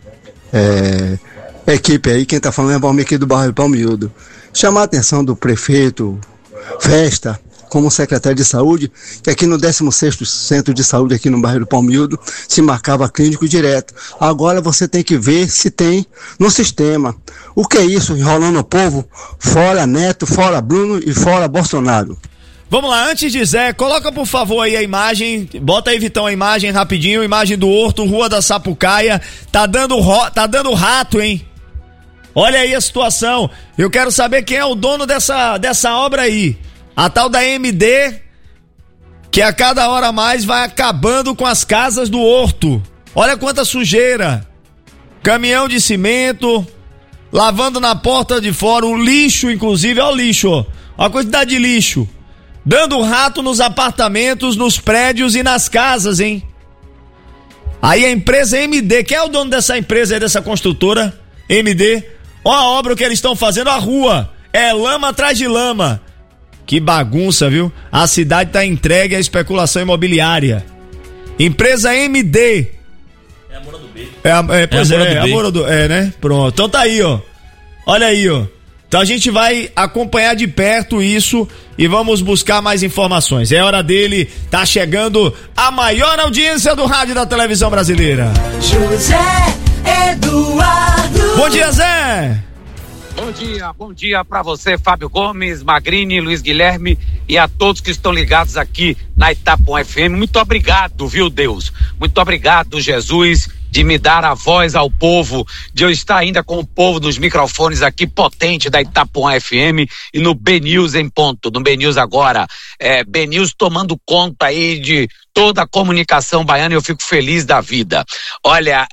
Equipe aí, quem tá falando é o Valmir aqui do bairro Palmiúdo. Chamar a atenção do prefeito Festa, como secretário de saúde, que aqui no 16º Centro de Saúde, aqui no bairro do Palmiúdo, se marcava clínico direto. Agora você tem que ver se tem no sistema. O que é isso? Enrolando o povo? Fora Neto, fora Bruno e fora Bolsonaro. Vamos lá, antes de Zé, coloca por favor aí a imagem, bota aí, Vitão, a imagem rapidinho, imagem do Horto, Rua da Sapucaia, tá dando rato, hein? Olha aí a situação, eu quero saber quem é o dono dessa obra aí. A tal da MD, que a cada hora a mais vai acabando com as casas do Horto. Olha quanta sujeira. Caminhão de cimento, lavando na porta de fora, o lixo, inclusive, olha o lixo, ó. Olha a quantidade de lixo. Dando rato nos apartamentos, nos prédios e nas casas, hein? Aí a empresa MD, quem é o dono dessa empresa aí, dessa construtora? MD. Olha a obra que eles estão fazendo, a rua. É lama atrás de lama. Que bagunça, viu? A cidade tá entregue à especulação imobiliária. Empresa MD. É a Moura do B. Pois é, a Moura do B, né? Pronto. Então tá aí, ó. Olha aí, ó. Então a gente vai acompanhar de perto isso e vamos buscar mais informações. É hora dele, tá chegando a maior audiência do rádio e da televisão brasileira. José Eduardo. Bom dia, Zé. Bom dia pra você, Fábio Gomes, Magrini, Luiz Guilherme e a todos que estão ligados aqui na Itapuã FM. Muito obrigado, viu, Deus? Muito obrigado, Jesus, de me dar a voz ao povo, de eu estar ainda com o povo nos microfones aqui potente da Itapuã FM e no BNews em ponto, no BNews agora, BNews tomando conta aí de toda a comunicação baiana e eu fico feliz da vida. Olha,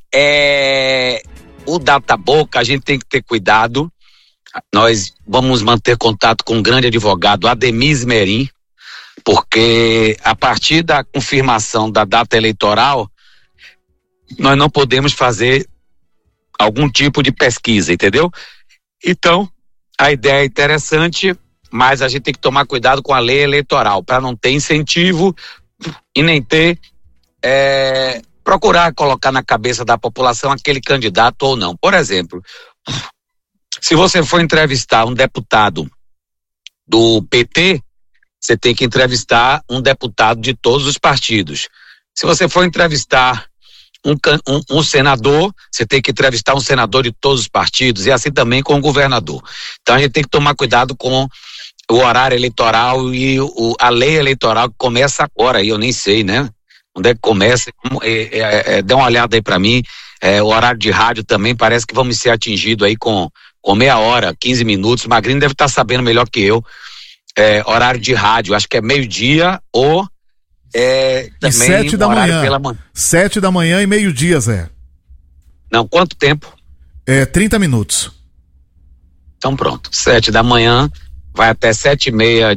o Databoca a gente tem que ter cuidado, nós vamos manter contato com o grande advogado Ademir Esmerim, porque a partir da confirmação da data eleitoral, nós não podemos fazer algum tipo de pesquisa, entendeu? Então, a ideia é interessante, mas a gente tem que tomar cuidado com a lei eleitoral, para não ter incentivo e nem ter, procurar colocar na cabeça da população aquele candidato ou não. Por exemplo, se você for entrevistar um deputado do PT, você tem que entrevistar um deputado de todos os partidos. Se você for entrevistar um senador, você tem que entrevistar um senador de todos os partidos e assim também com o governador. Então a gente tem que tomar cuidado com o horário eleitoral e a lei eleitoral que começa agora, aí eu nem sei, né? Onde é que começa? Dê uma olhada aí pra mim, o horário de rádio também parece que vamos ser atingidos aí com meia hora, 15 minutos, o Magrinho deve estar sabendo melhor que eu, horário de rádio, acho que é meio-dia ou também 7 da manhã. 7 da manhã e meio-dia, Zé. Não, quanto tempo? 30 minutos. Então pronto, 7 da manhã, vai até 7h30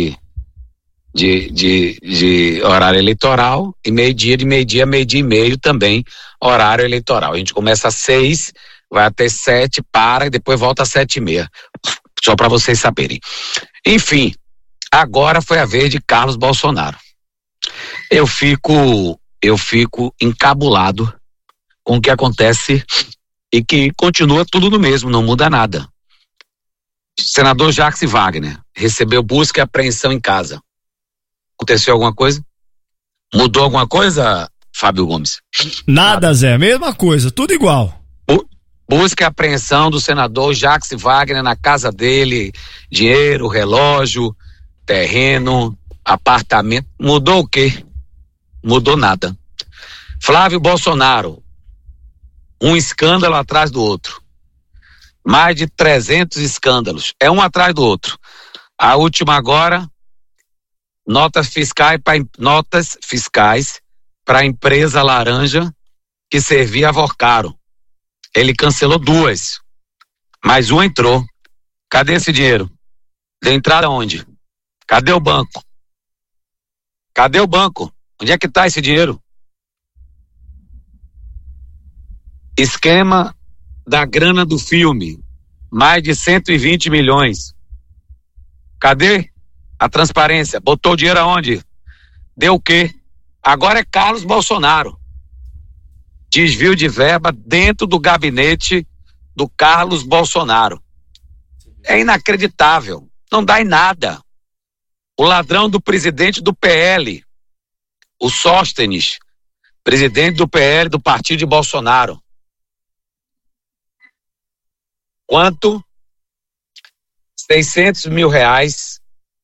de horário eleitoral e meio-dia, de meio-dia a meio-dia e meio também horário eleitoral. A gente começa às 6, vai até 7, para e depois volta às 7h30. Só para vocês saberem. Enfim, agora foi a vez de Carlos Bolsonaro. Eu fico encabulado com o que acontece e que continua tudo no mesmo, não muda nada. Senador Jacques Wagner recebeu busca e apreensão em casa. Aconteceu alguma coisa? Mudou alguma coisa, Fábio Gomes? Nada, Zé, mesma coisa, tudo igual. Busca e apreensão do senador Jacques Wagner na casa dele, dinheiro, relógio, terreno, apartamento. Mudou o quê? Mudou nada. Flávio Bolsonaro, um escândalo atrás do outro. Mais de 300 escândalos, um atrás do outro. A última agora, notas fiscais para a empresa laranja que servia a Vorcaro. Ele cancelou 2, mas uma entrou. Cadê esse dinheiro? Deu entrada onde? Cadê o banco? Cadê o banco? Onde é que está esse dinheiro? Esquema da grana do filme, mais de 120 milhões. Cadê a transparência? Botou o dinheiro aonde? Deu o quê? Agora é Carlos Bolsonaro. Desvio de verba dentro do gabinete do Carlos Bolsonaro. É inacreditável. Não dá em nada. O ladrão do presidente do PL, o Sóstenes, presidente do PL do partido de Bolsonaro. Quanto? 600 mil reais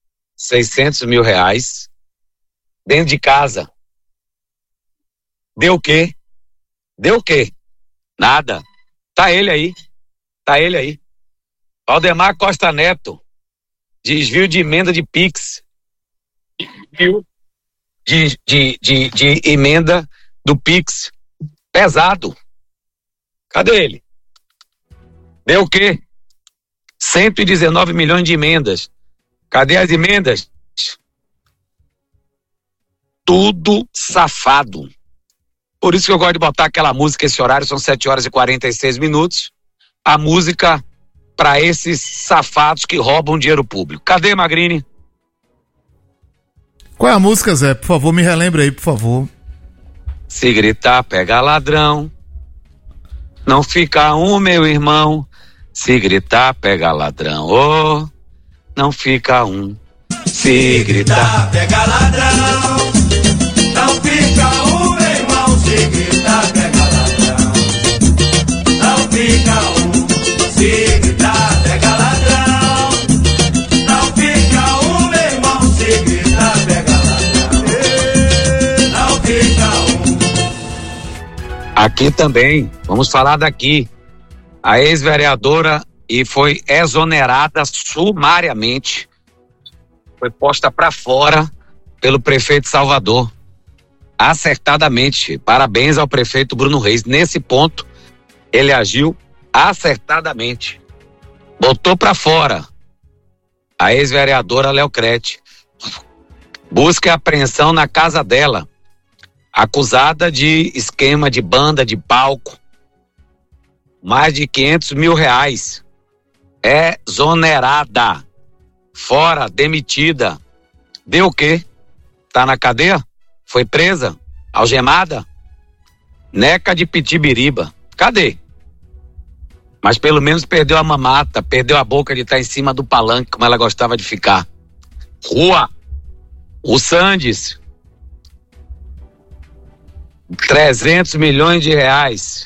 dentro de casa. Deu o quê? Deu o quê? Nada. Tá ele aí. Valdemar Costa Neto, desvio de emenda de Pix. Desvio de emenda do Pix. Pesado. Cadê ele? Deu o quê? 119 milhões de emendas. Cadê as emendas? Tudo safado. Por isso que eu gosto de botar aquela música, esse horário são 7h46. A música para esses safados que roubam dinheiro público. Cadê, Magrini? Qual é a música, Zé? Por favor, me relembre aí, por favor. Se gritar, pega ladrão. Não fica meu irmão. Se gritar, pega ladrão. Oh, não fica um. Se gritar, pega ladrão. Não fica um, meu irmão. Se gritar, pega ladrão. Não fica um. Se gritar, pega ladrão. Não fica um, meu irmão. Se gritar, pega ladrão. Não fica um. Aqui também, vamos falar daqui. A ex-vereadora e foi exonerada sumariamente, foi posta para fora pelo prefeito de Salvador, acertadamente. Parabéns ao prefeito Bruno Reis. Nesse ponto, ele agiu acertadamente. Botou para fora a ex-vereadora Leocrete. Busca e apreensão na casa dela, acusada de esquema de banda, de palco. Mais de R$500 mil. Exonerada. Fora, demitida. Deu o quê? Tá na cadeia? Foi presa? Algemada? Neca de Pitibiriba. Cadê? Mas pelo menos perdeu a mamata, perdeu a boca de estar em cima do palanque, como ela gostava de ficar. Rua. O Sandes. R$300 milhões.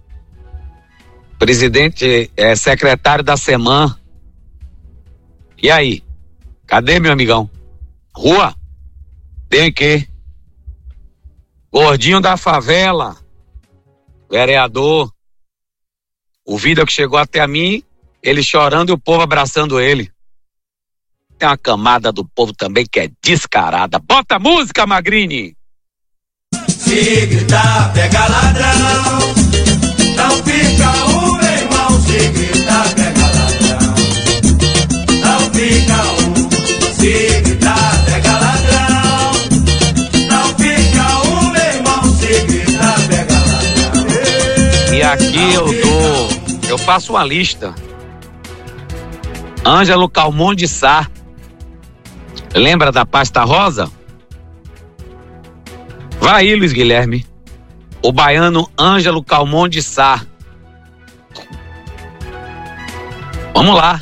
Presidente, secretário da SEMAN. E aí? Cadê, meu amigão? Rua? Tem que? Gordinho da favela. Vereador. O vídeo que chegou até a mim, ele chorando e o povo abraçando ele. Tem uma camada do povo também que é descarada. Bota a música, Magrini! Se gritar, pega ladrão. Não fica um, meu irmão. Se gritar, pega ladrão. Não fica um. Se gritar, pega ladrão. Não fica um, meu irmão. Se gritar, pega ladrão. E aqui eu faço uma lista. Ângelo Calmon de Sá. Lembra da pasta rosa? Vai aí, Luiz Guilherme. O baiano Ângelo Calmon de Sá. Vamos lá.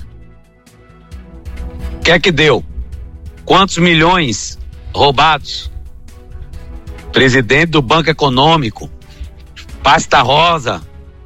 O que é que deu? Quantos milhões roubados? Presidente do Banco Econômico. Pasta rosa.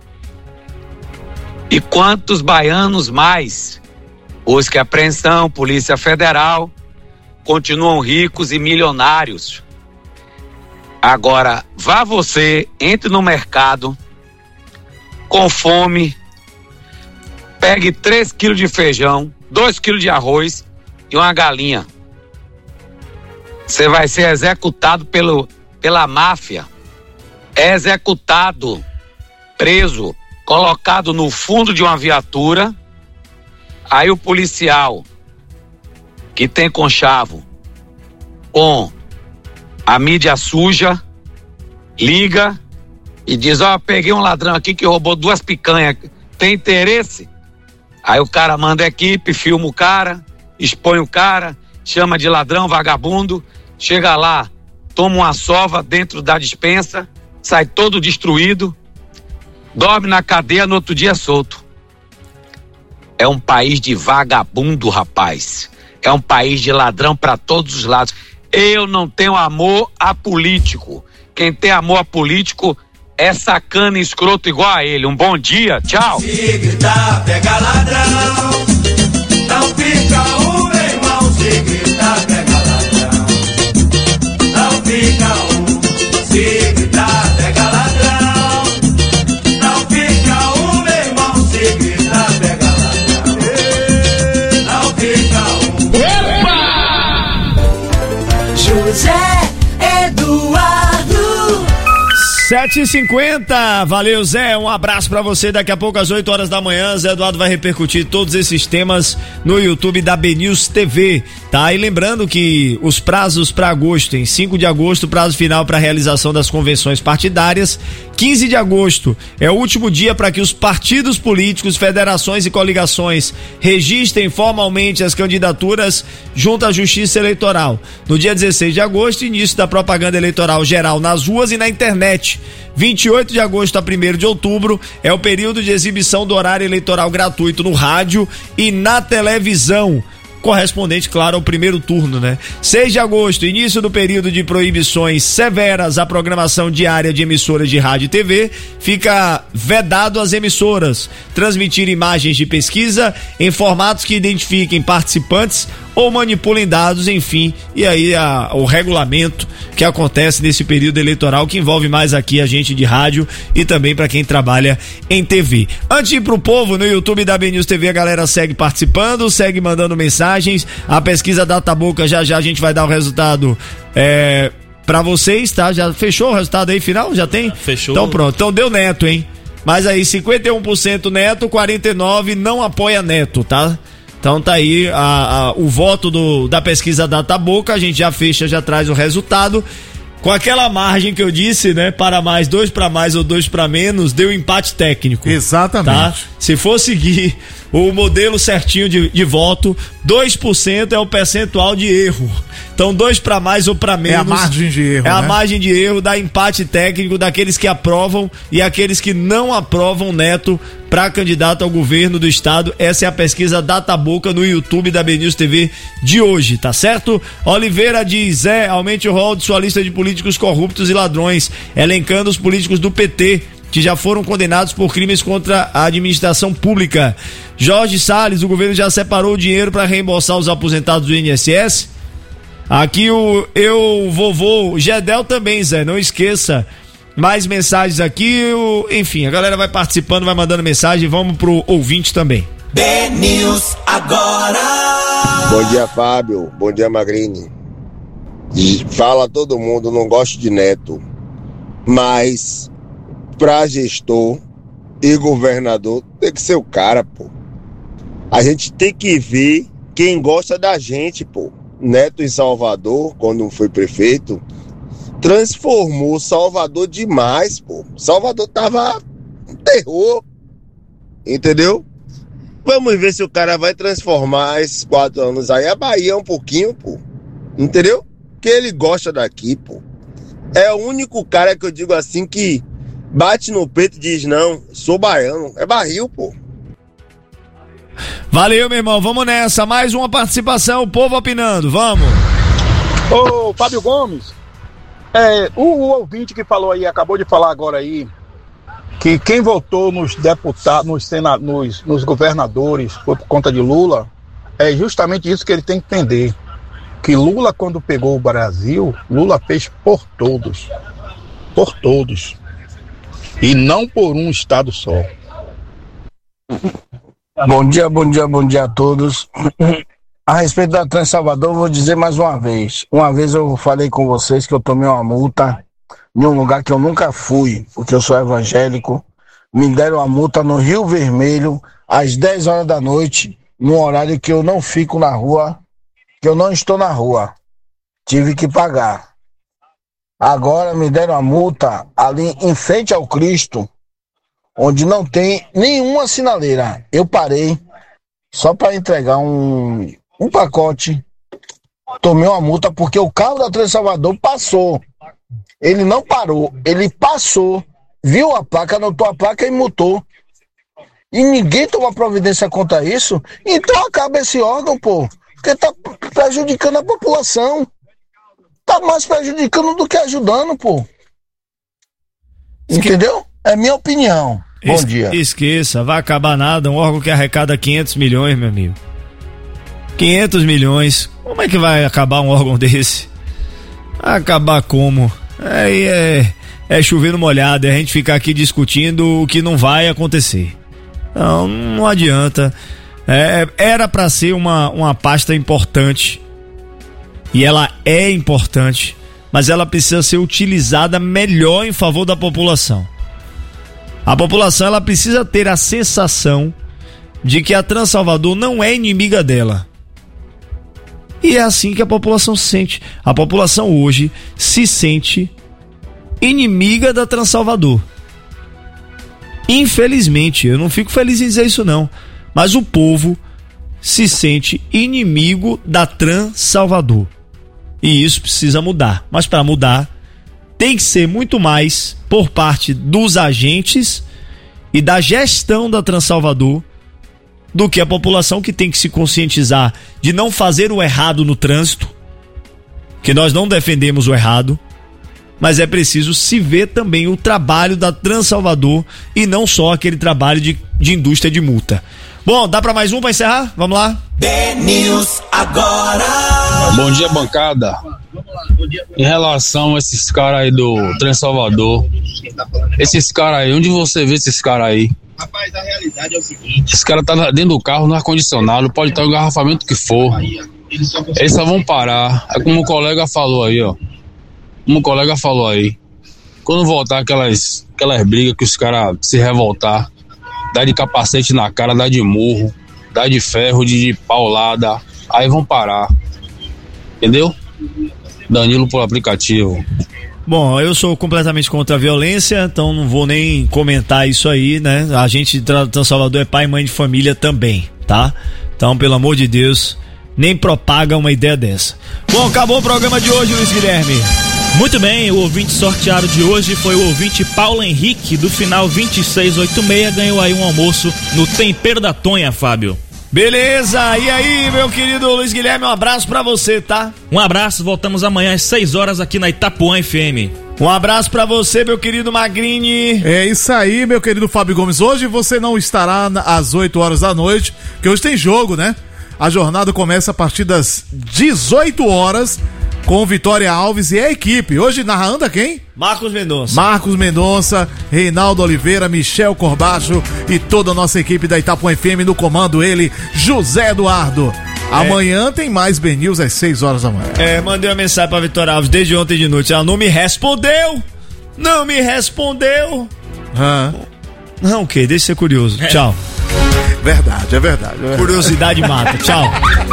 E quantos baianos mais? Busca e apreensão, Polícia Federal. Continuam ricos e milionários. Agora, vá você, entre no mercado, com fome, pegue 3 quilos de feijão, 2 quilos de arroz e uma galinha. Você vai ser executado pela máfia. Executado, preso, colocado no fundo de uma viatura. Aí o policial, que tem conchavo, com a mídia suja, liga e diz: ó, peguei um ladrão aqui que roubou 2 picanhas, tem interesse? Aí o cara manda a equipe, filma o cara, expõe o cara, chama de ladrão, vagabundo, chega lá, toma uma sova dentro da despensa, sai todo destruído, dorme na cadeia, no outro dia solto. É um país de vagabundo, rapaz. É um país de ladrão para todos os lados. Eu não tenho amor a político. Quem tem amor a político é sacana e escroto igual a ele. Um bom dia, tchau. Se gritar, pega ladrão. Não fica um, meu irmão. Se gritar, pega ladrão. Não fica um. Se gritar, pega ladrão. Não fica um, meu irmão. Se gritar, pega ladrão. Não fica um. José Eduardo. 7h50, valeu Zé, um abraço pra você. Daqui a pouco às 8 horas da manhã, Zé Eduardo vai repercutir todos esses temas no YouTube da BNews TV, tá? E lembrando que os prazos para agosto, em 5 de agosto, prazo final para realização das convenções partidárias, 15 de agosto é o último dia para que os partidos políticos, federações e coligações registrem formalmente as candidaturas junto à Justiça Eleitoral. No dia 16 de agosto, início da propaganda eleitoral geral nas ruas e na internet. 28 de agosto a 1º de outubro é o período de exibição do horário eleitoral gratuito no rádio e na televisão, correspondente, claro, ao primeiro turno, né? 6 de agosto, início do período de proibições severas à programação diária de emissoras de rádio e TV. Fica vedado às emissoras transmitir imagens de pesquisa em formatos que identifiquem participantes ou manipulem dados, enfim, e aí o regulamento que acontece nesse período eleitoral, que envolve mais aqui a gente de rádio e também para quem trabalha em TV. Antes de ir pro povo, no YouTube da BNews TV, a galera segue participando, segue mandando mensagens. A pesquisa Databoca, já a gente vai dar o resultado pra vocês, tá? Já fechou o resultado aí final? Já tem? Fechou. Então pronto, então deu Neto, hein? Mas aí 51% Neto, 49% não apoia Neto, tá? Então tá aí o voto da pesquisa Databoca, a gente já fecha, já traz o resultado. Com aquela margem que eu disse, né? Para mais, 2 para mais ou 2 para menos, deu empate técnico. Exatamente. Tá? Se for seguir o modelo certinho de voto, 2% é o percentual de erro. Então 2 para mais ou para menos. É a margem de erro. É a margem de erro da empate técnico daqueles que aprovam e aqueles que não aprovam Neto para candidato ao governo do estado. Essa é a pesquisa Databoca no YouTube da BNews TV de hoje, tá certo? Oliveira diz: aumente o rol de sua lista de políticos corruptos e ladrões, elencando os políticos do PT que já foram condenados por crimes contra a administração pública. Jorge Salles: o governo já separou o dinheiro para reembolsar os aposentados do INSS? Aqui o vovô Gedel também, Zé, não esqueça. Mais mensagens aqui, enfim, a galera vai participando, vai mandando mensagem, vamos pro ouvinte também. BNews agora. Bom dia, Fábio, bom dia, Magrini. Fala todo mundo, não gosto de Neto, mas pra gestor e governador tem que ser o cara, pô. A gente tem que ver quem gosta da gente, pô. Neto em Salvador, quando foi prefeito, transformou Salvador demais, pô. Salvador tava um terror, entendeu? Vamos ver se o cara vai transformar esses 4 anos aí a Bahia um pouquinho, pô. Entendeu? Que ele gosta daqui, pô. É o único cara que eu digo assim que bate no peito e diz: não, sou baiano. É barril, pô. Valeu, meu irmão, vamos nessa. Mais uma participação, o povo opinando, vamos. Ô, Fábio Gomes, o ouvinte que falou aí, acabou de falar agora aí, que quem votou nos deputados, nos governadores por conta de Lula, é justamente isso que ele tem que entender. Que Lula, quando pegou o Brasil, Lula fez por todos. Por todos. E não por um estado só. Bom dia a todos. A respeito da Trans Salvador, vou dizer mais uma vez. Uma vez eu falei com vocês que eu tomei uma multa em um lugar que eu nunca fui, porque eu sou evangélico. Me deram uma multa no Rio Vermelho, às 10 horas da noite, num horário que eu não fico na rua, que eu não estou na rua. Tive que pagar. Agora me deram uma multa ali em frente ao Cristo, onde não tem nenhuma sinaleira. Eu parei só para entregar um pacote. Tomei uma multa porque o carro da Trans Salvador passou. Ele não parou, ele passou, viu a placa, anotou a placa e multou. E ninguém toma providência contra isso. Então acaba esse órgão, pô. Porque tá prejudicando a população. Tá mais prejudicando do que ajudando, pô. Entendeu? É minha opinião. Bom dia. Esqueça, vai acabar nada. Um órgão que arrecada 500 milhões, meu amigo. 500 milhões. Como é que vai acabar um órgão desse? Acabar como? Aí é chover no molhado, é a gente ficar aqui discutindo o que não vai acontecer. Não adianta. Era pra ser uma pasta importante. E ela é importante. Mas ela precisa ser utilizada melhor em favor da população. A população, ela precisa ter a sensação de que a Trans Salvador não é inimiga dela. E é assim que a população se sente. A população hoje se sente inimiga da Trans Salvador. infelizmente, eu não fico feliz em dizer isso não, mas o povo se sente inimigo da Transalvador. E isso precisa mudar. Mas para mudar, tem que ser muito mais por parte dos agentes e da gestão da Transalvador do que a população, que tem que se conscientizar de não fazer o errado no trânsito, que nós não defendemos o errado, mas é preciso se ver também o trabalho da Transalvador e não só aquele trabalho de indústria de multa. Bom, dá pra mais um pra encerrar? Vamos lá. BNews agora. Bom dia, bancada. Em relação a esses caras aí do Transalvador, esses caras aí, onde você vê esses caras aí? Rapaz, a realidade é o seguinte. Esse cara tá dentro do carro, no ar-condicionado, pode estar o engarrafamento que for. Eles só vão parar. É como o colega falou aí, ó. Como o colega falou aí. Quando voltar aquelas brigas que os caras se revoltar, dá de capacete na cara, dá de murro, dá de ferro, de paulada, aí vão parar. Entendeu? Danilo por aplicativo. Bom, eu sou completamente contra a violência, então não vou nem comentar isso aí, né? A gente de Salvador é pai e mãe de família também, tá? Então, pelo amor de Deus, nem propaga uma ideia dessa. Bom, acabou o programa de hoje, Luiz Guilherme. Muito bem, o ouvinte sorteado de hoje foi o ouvinte Paulo Henrique, do final 2686, ganhou aí um almoço no Tempero da Tonha, Fábio. Beleza, e aí, meu querido Luiz Guilherme, um abraço pra você, tá? Um abraço, voltamos amanhã às 6 horas aqui na Itapuã FM. Um abraço pra você, meu querido Magrini. É isso aí, meu querido Fábio Gomes. Hoje você não estará às 8 horas da noite, porque hoje tem jogo, né? A jornada começa a partir das 18 horas com Vitória Alves e a equipe. Hoje narrando quem? Marcos Mendonça. Marcos Mendonça, Reinaldo Oliveira, Michel Corbacho e toda a nossa equipe da Itapuã FM, no comando ele, José Eduardo. Amanhã tem mais BNews às 6 horas da manhã. Mandei uma mensagem pra Vitória Alves desde ontem de noite. Ela não me respondeu. Não me respondeu. Não, o quê? Deixa eu ser curioso. Tchau. Verdade, é verdade. Curiosidade mata. Tchau.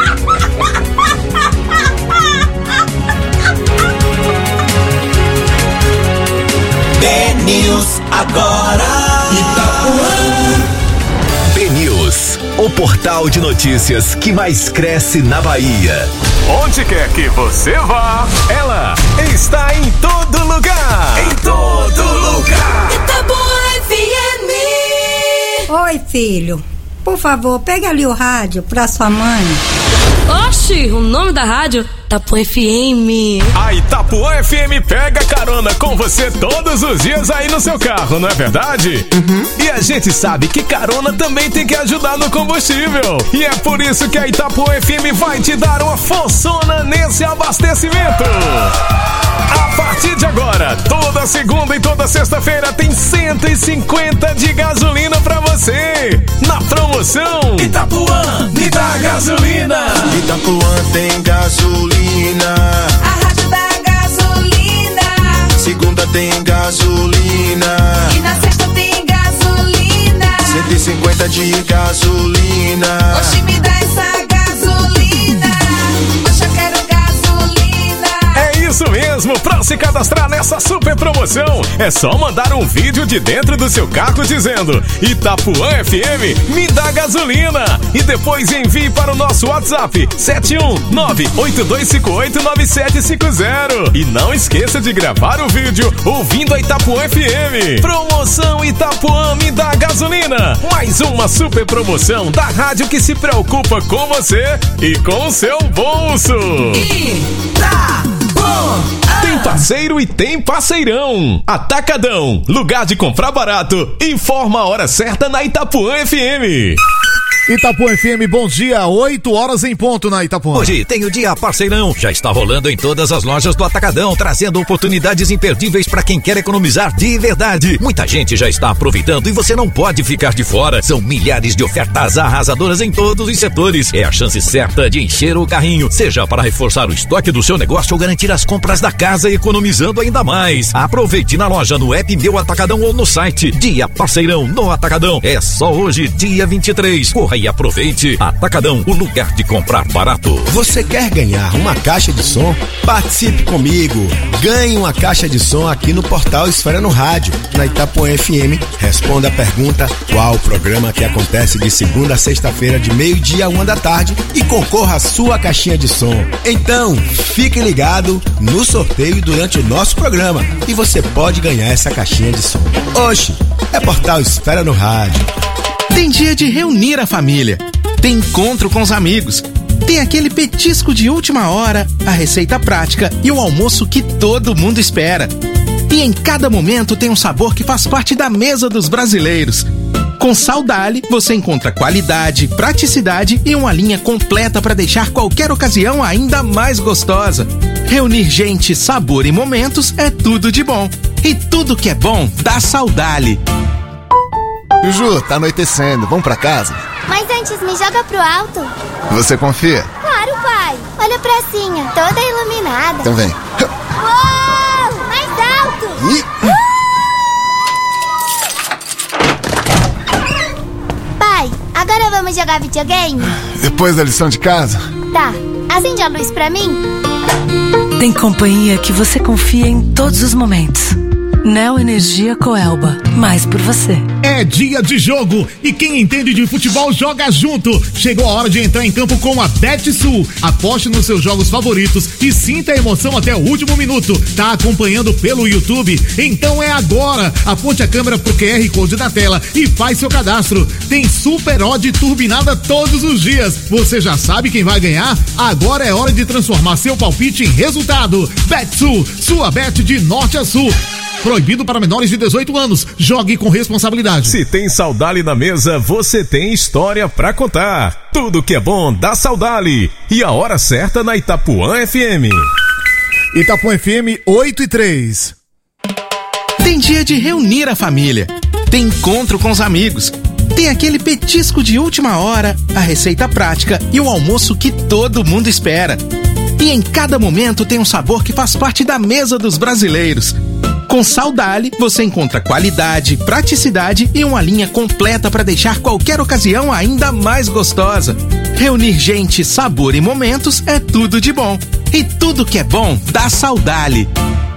BNews agora. Itapuã. BNews, o portal de notícias que mais cresce na Bahia. Onde quer que você vá, ela está em todo lugar. Em todo lugar. Itapuã FM. Oi, filho. Por favor, pega ali o rádio pra sua mãe. Oxi, o nome da rádio? Itapuã FM. A Itapuã FM pega carona com você todos os dias aí no seu carro, não é verdade? E a gente sabe que carona também tem que ajudar no combustível. E é por isso que a Itapuã FM vai te dar uma forçona nesse abastecimento. A partir de agora, toda segunda e toda sexta-feira tem 150 de gasolina pra você. Na promoção Itapuã, me dá gasolina. Itapuã tem gasolina. A rádio da gasolina. Segunda tem gasolina. E na sexta tem gasolina. 150 de gasolina. Oxe, me dá essa gasolina. Oxe, eu quero gasolina. É isso mesmo, pra se cadastrar nessa super promoção, é só mandar um vídeo de dentro do seu carro dizendo Itapuã FM, me dá gasolina. E depois envie para o nosso WhatsApp 71982589750. E não esqueça de gravar o vídeo ouvindo a Itapuã FM. Promoção Itapuã, me dá gasolina. Mais uma super promoção da rádio que se preocupa com você e com o seu bolso. Tem parceiro e tem parceirão. Atacadão, lugar de comprar barato. Informa a hora certa na Itapuã FM. Itapuã FM, bom dia, 8 horas em ponto na Itapuã. Hoje tem o Dia Parceirão, já está rolando em todas as lojas do Atacadão, trazendo oportunidades imperdíveis para quem quer economizar de verdade. Muita gente já está aproveitando e você não pode ficar de fora. São milhares de ofertas arrasadoras em todos os setores. É a chance certa de encher o carrinho, seja para reforçar o estoque do seu negócio ou garantir as compras da casa economizando ainda mais. Aproveite na loja, no app Meu Atacadão ou no site. Dia Parceirão no Atacadão. É só hoje, dia 23. Corra Corra e aproveite. Atacadão, o lugar de comprar barato. Você quer ganhar uma caixa de som? Participe comigo. Ganhe uma caixa de som aqui no portal Esfera no Rádio, na Itapuã FM. Responda a pergunta: qual o programa que acontece de segunda a sexta-feira de 12h a 1h e concorra à sua caixinha de som. Então, fique ligado no sorteio durante o nosso programa e você pode ganhar essa caixinha de som. Oxe, é portal Esfera no Rádio. Tem dia de reunir a família, tem encontro com os amigos, tem aquele petisco de última hora, a receita prática e o almoço que todo mundo espera. E em cada momento tem um sabor que faz parte da mesa dos brasileiros. Com Saudale, você encontra qualidade, praticidade e uma linha completa para deixar qualquer ocasião ainda mais gostosa. Reunir gente, sabor e momentos é tudo de bom. E tudo que é bom dá Saudale. Juju, tá anoitecendo, vamos pra casa? Mas antes me joga pro alto. Você confia? Claro, pai. Olha a pracinha, toda iluminada. Então vem. Uou! Mais alto! Pai, agora vamos jogar videogame? Depois da lição de casa? Tá. Acende a luz pra mim. Tem companhia que você confia em todos os momentos. Neo Energia Coelba, mais por você. É dia de jogo e quem entende de futebol joga junto. Chegou a hora de entrar em campo com a BetSul. Aposte nos seus jogos favoritos e sinta a emoção até o último minuto. Tá acompanhando pelo YouTube? Então é agora. Aponte a câmera pro QR Code da tela e faz seu cadastro. Tem super odd turbinada todos os dias. Você já sabe quem vai ganhar? Agora é hora de transformar seu palpite em resultado. BetSul, sua bet de norte a sul. Proibido para menores de 18 anos. Jogue com responsabilidade. Se tem Saudale na mesa, você tem história pra contar. Tudo que é bom dá Saudale. E a hora certa na Itapuã FM. Itapuã FM 8:03. Tem dia de reunir a família, tem encontro com os amigos, tem aquele petisco de última hora, a receita prática e o almoço que todo mundo espera. E em cada momento tem um sabor que faz parte da mesa dos brasileiros. Com Saudale, você encontra qualidade, praticidade e uma linha completa para deixar qualquer ocasião ainda mais gostosa. Reunir gente, sabor e momentos é tudo de bom. E tudo que é bom dá Saudale.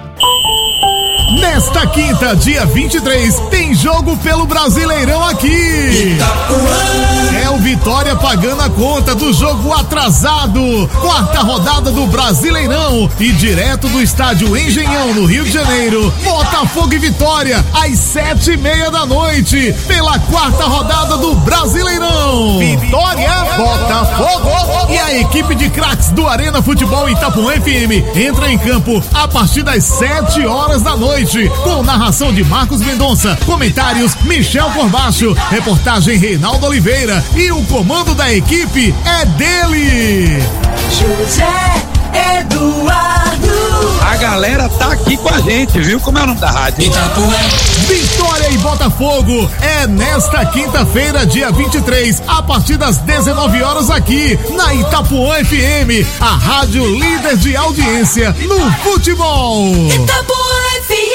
Nesta quinta, dia 23, tem jogo pelo Brasileirão aqui. É o Vitória pagando a conta do jogo atrasado. Quarta rodada do Brasileirão e direto do estádio Engenhão, no Rio de Janeiro. Botafogo e Vitória, às 7:30 da noite, pela quarta rodada do Brasileirão. Vitória, Botafogo e a equipe de craques do Arena Futebol Itapuã FM entra em campo a partir das 7 horas da noite. Com narração de Marcos Mendonça, comentários Michel Corbacho, reportagem Reinaldo Oliveira e o comando da equipe é dele, José Eduardo. A galera tá aqui com a gente, viu? Como é o nome da rádio? Itapuã. Vitória e Botafogo é nesta quinta-feira, dia 23, a partir das 19 horas aqui na Itapuã FM, a rádio líder de audiência no futebol. Itapuã FM.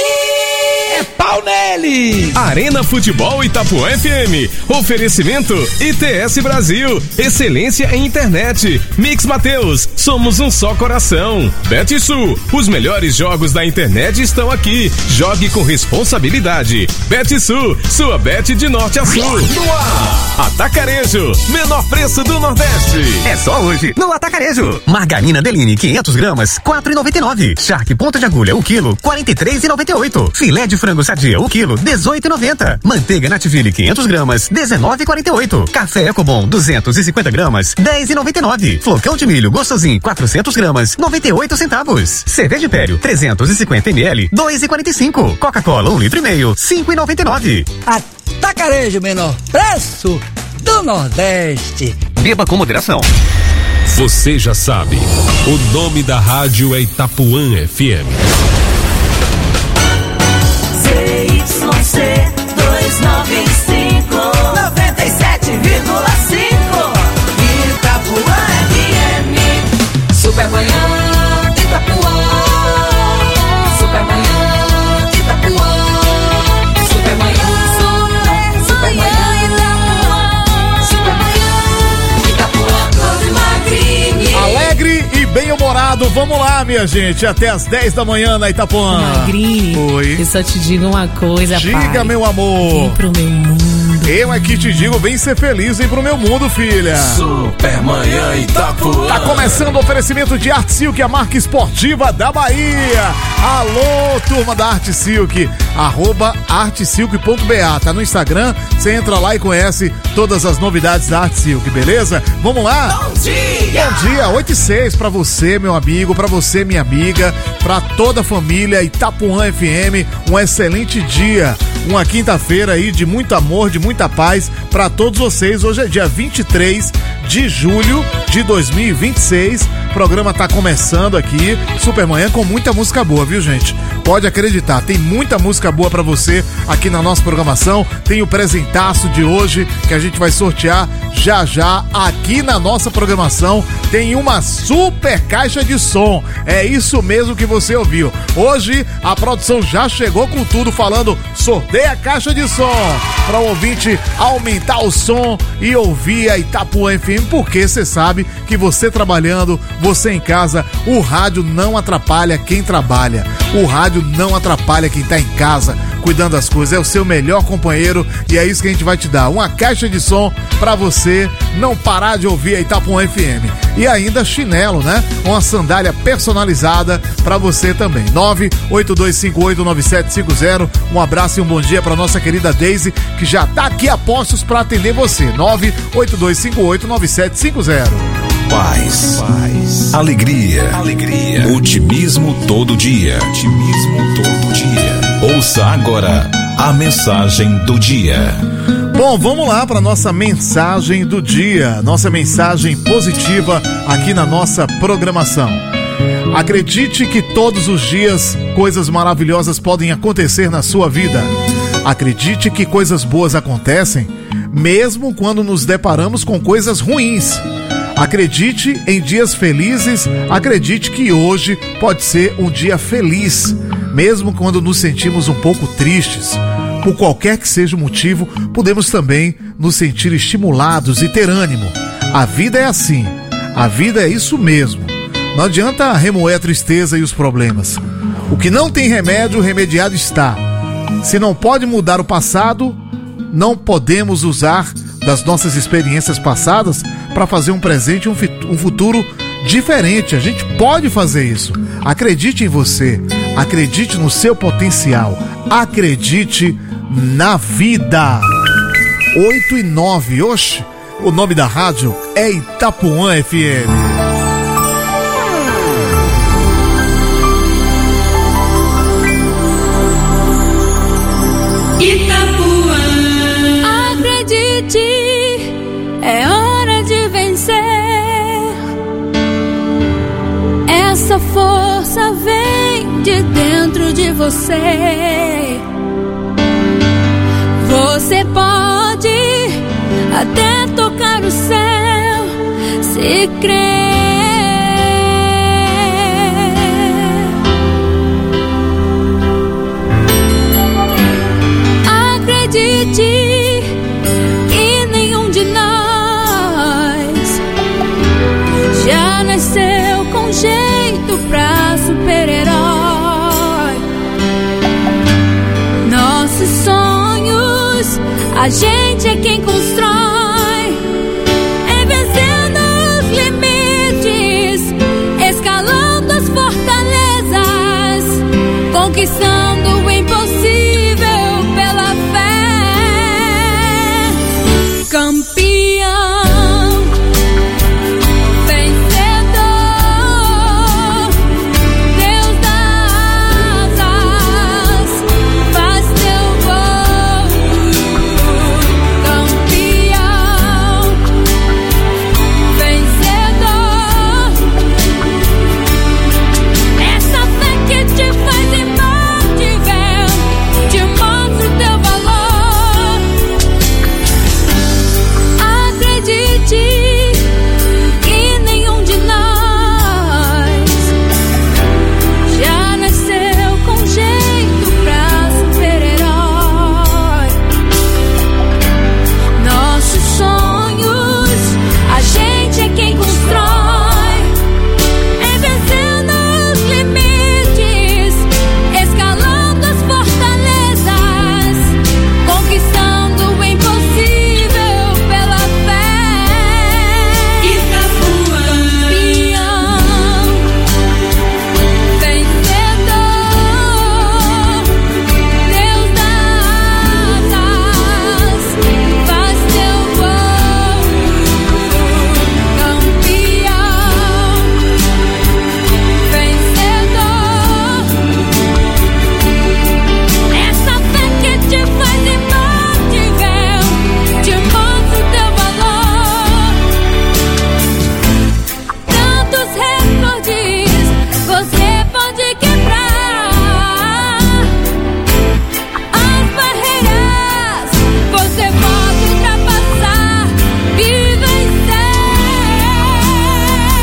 É pau nele! Arena Futebol Itapuã FM. Oferecimento ITS Brasil. Excelência em internet. Mix Mateus. Somos um só coração. BetSul. Os melhores jogos da internet estão aqui. Jogue com responsabilidade. BetSul. Sua bet de norte a sul. No ar. Atacarejo. Menor preço do Nordeste. É só hoje no Atacarejo. Margarina Deline 500 gramas, 4,99. Charque ponta de agulha, o quilo, 43,98. Filé de frango sadia, o quilo, 18,90. Manteiga Nativille 500 gramas, 19,48. Café Ecobon 250 gramas, 10,99. Flocão de milho gostosinho 400 gramas, 98 centavos. Cerveja Império 350 ml, 2,45. Coca-Cola 1,5 litro, 5,99. Atacarejo, menor preço do Nordeste. Beba com moderação. Você já sabe, o nome da rádio é Itapuã FM. ZYC 295 97,5 Itapuã FM. Super Manhã Itapuã. Super Manhã Itapuã. Super Manhã Itapuã. Super combinado, vamos lá, minha gente, até as 10 da manhã na Itapuã. Magrinho, oi. Eu só te digo uma coisa, diga, pai. Meu amor. Vem pro meu mundo. Eu é que te digo, vem ser feliz, vem pro meu mundo, filha. Supermanhã Itapuã. Tá começando o oferecimento de Arte Silk, a marca esportiva da Bahia. Alô, turma da Arte Silk, @artesilk.ba. Tá no Instagram, você entra lá e conhece todas as novidades da Arte Silk, beleza? Vamos lá? Bom dia! Bom dia, 8:06 pra você, meu amigo, pra você, minha amiga, pra toda a família Itapuã FM, um excelente dia. Uma quinta-feira aí de muito amor, de muita paz pra todos vocês. Hoje é dia 23 de julho de 2026. O programa tá começando aqui, Supermanhã, com muita música boa, viu, gente? Pode acreditar, tem muita música boa pra você aqui na nossa programação. Tem o presentaço de hoje que a gente vai sortear já já aqui na nossa programação. Tem uma super caixa de som. É isso mesmo que você ouviu. Hoje a produção já chegou com tudo falando: sorteia a caixa de som para o ouvinte aumentar o som e ouvir a Itapuã FM, porque você sabe que você trabalhando, você em casa, o rádio não atrapalha quem trabalha. O rádio não atrapalha quem tá em casa cuidando das coisas. É o seu melhor companheiro e é isso que a gente vai te dar. Uma caixa de som para você não parar de ouvir a Itapuã FM. E ainda chinelo, né? Uma sandália personalizada para você também. 982589750. Um abraço e um bom dia para nossa querida Daisy, que já tá aqui a postos para atender você. 982589750. Paz. Alegria. Otimismo todo dia. Ouça agora a mensagem do dia. Bom, vamos lá para nossa mensagem do dia, nossa mensagem positiva aqui na nossa programação. Acredite que todos os dias coisas maravilhosas podem acontecer na sua vida. Acredite que coisas boas acontecem mesmo quando nos deparamos com coisas ruins. Acredite em dias felizes, acredite que hoje pode ser um dia feliz, mesmo quando nos sentimos um pouco tristes. Por qualquer que seja o motivo, podemos também nos sentir estimulados e ter ânimo. A vida é assim, a vida é isso mesmo. Não adianta remoer a tristeza e os problemas. O que não tem remédio, remediado está. Se não pode mudar o passado, não podemos usar das nossas experiências passadas para fazer um presente e um futuro diferente. A gente pode fazer isso. Acredite em você, acredite no seu potencial, acredite na vida. 8:09. Oxe, o nome da rádio é Itapuã FM. Itapuã, acredite, é hora de vencer. Essa força vem de dentro de você. Você pode até tocar o céu se crer. Acredite que nenhum de nós já nasceu com jeito pra super-herói. Nossos sonhos a gente é quem constrói, vencendo os limites, escalando as fortalezas, conquistando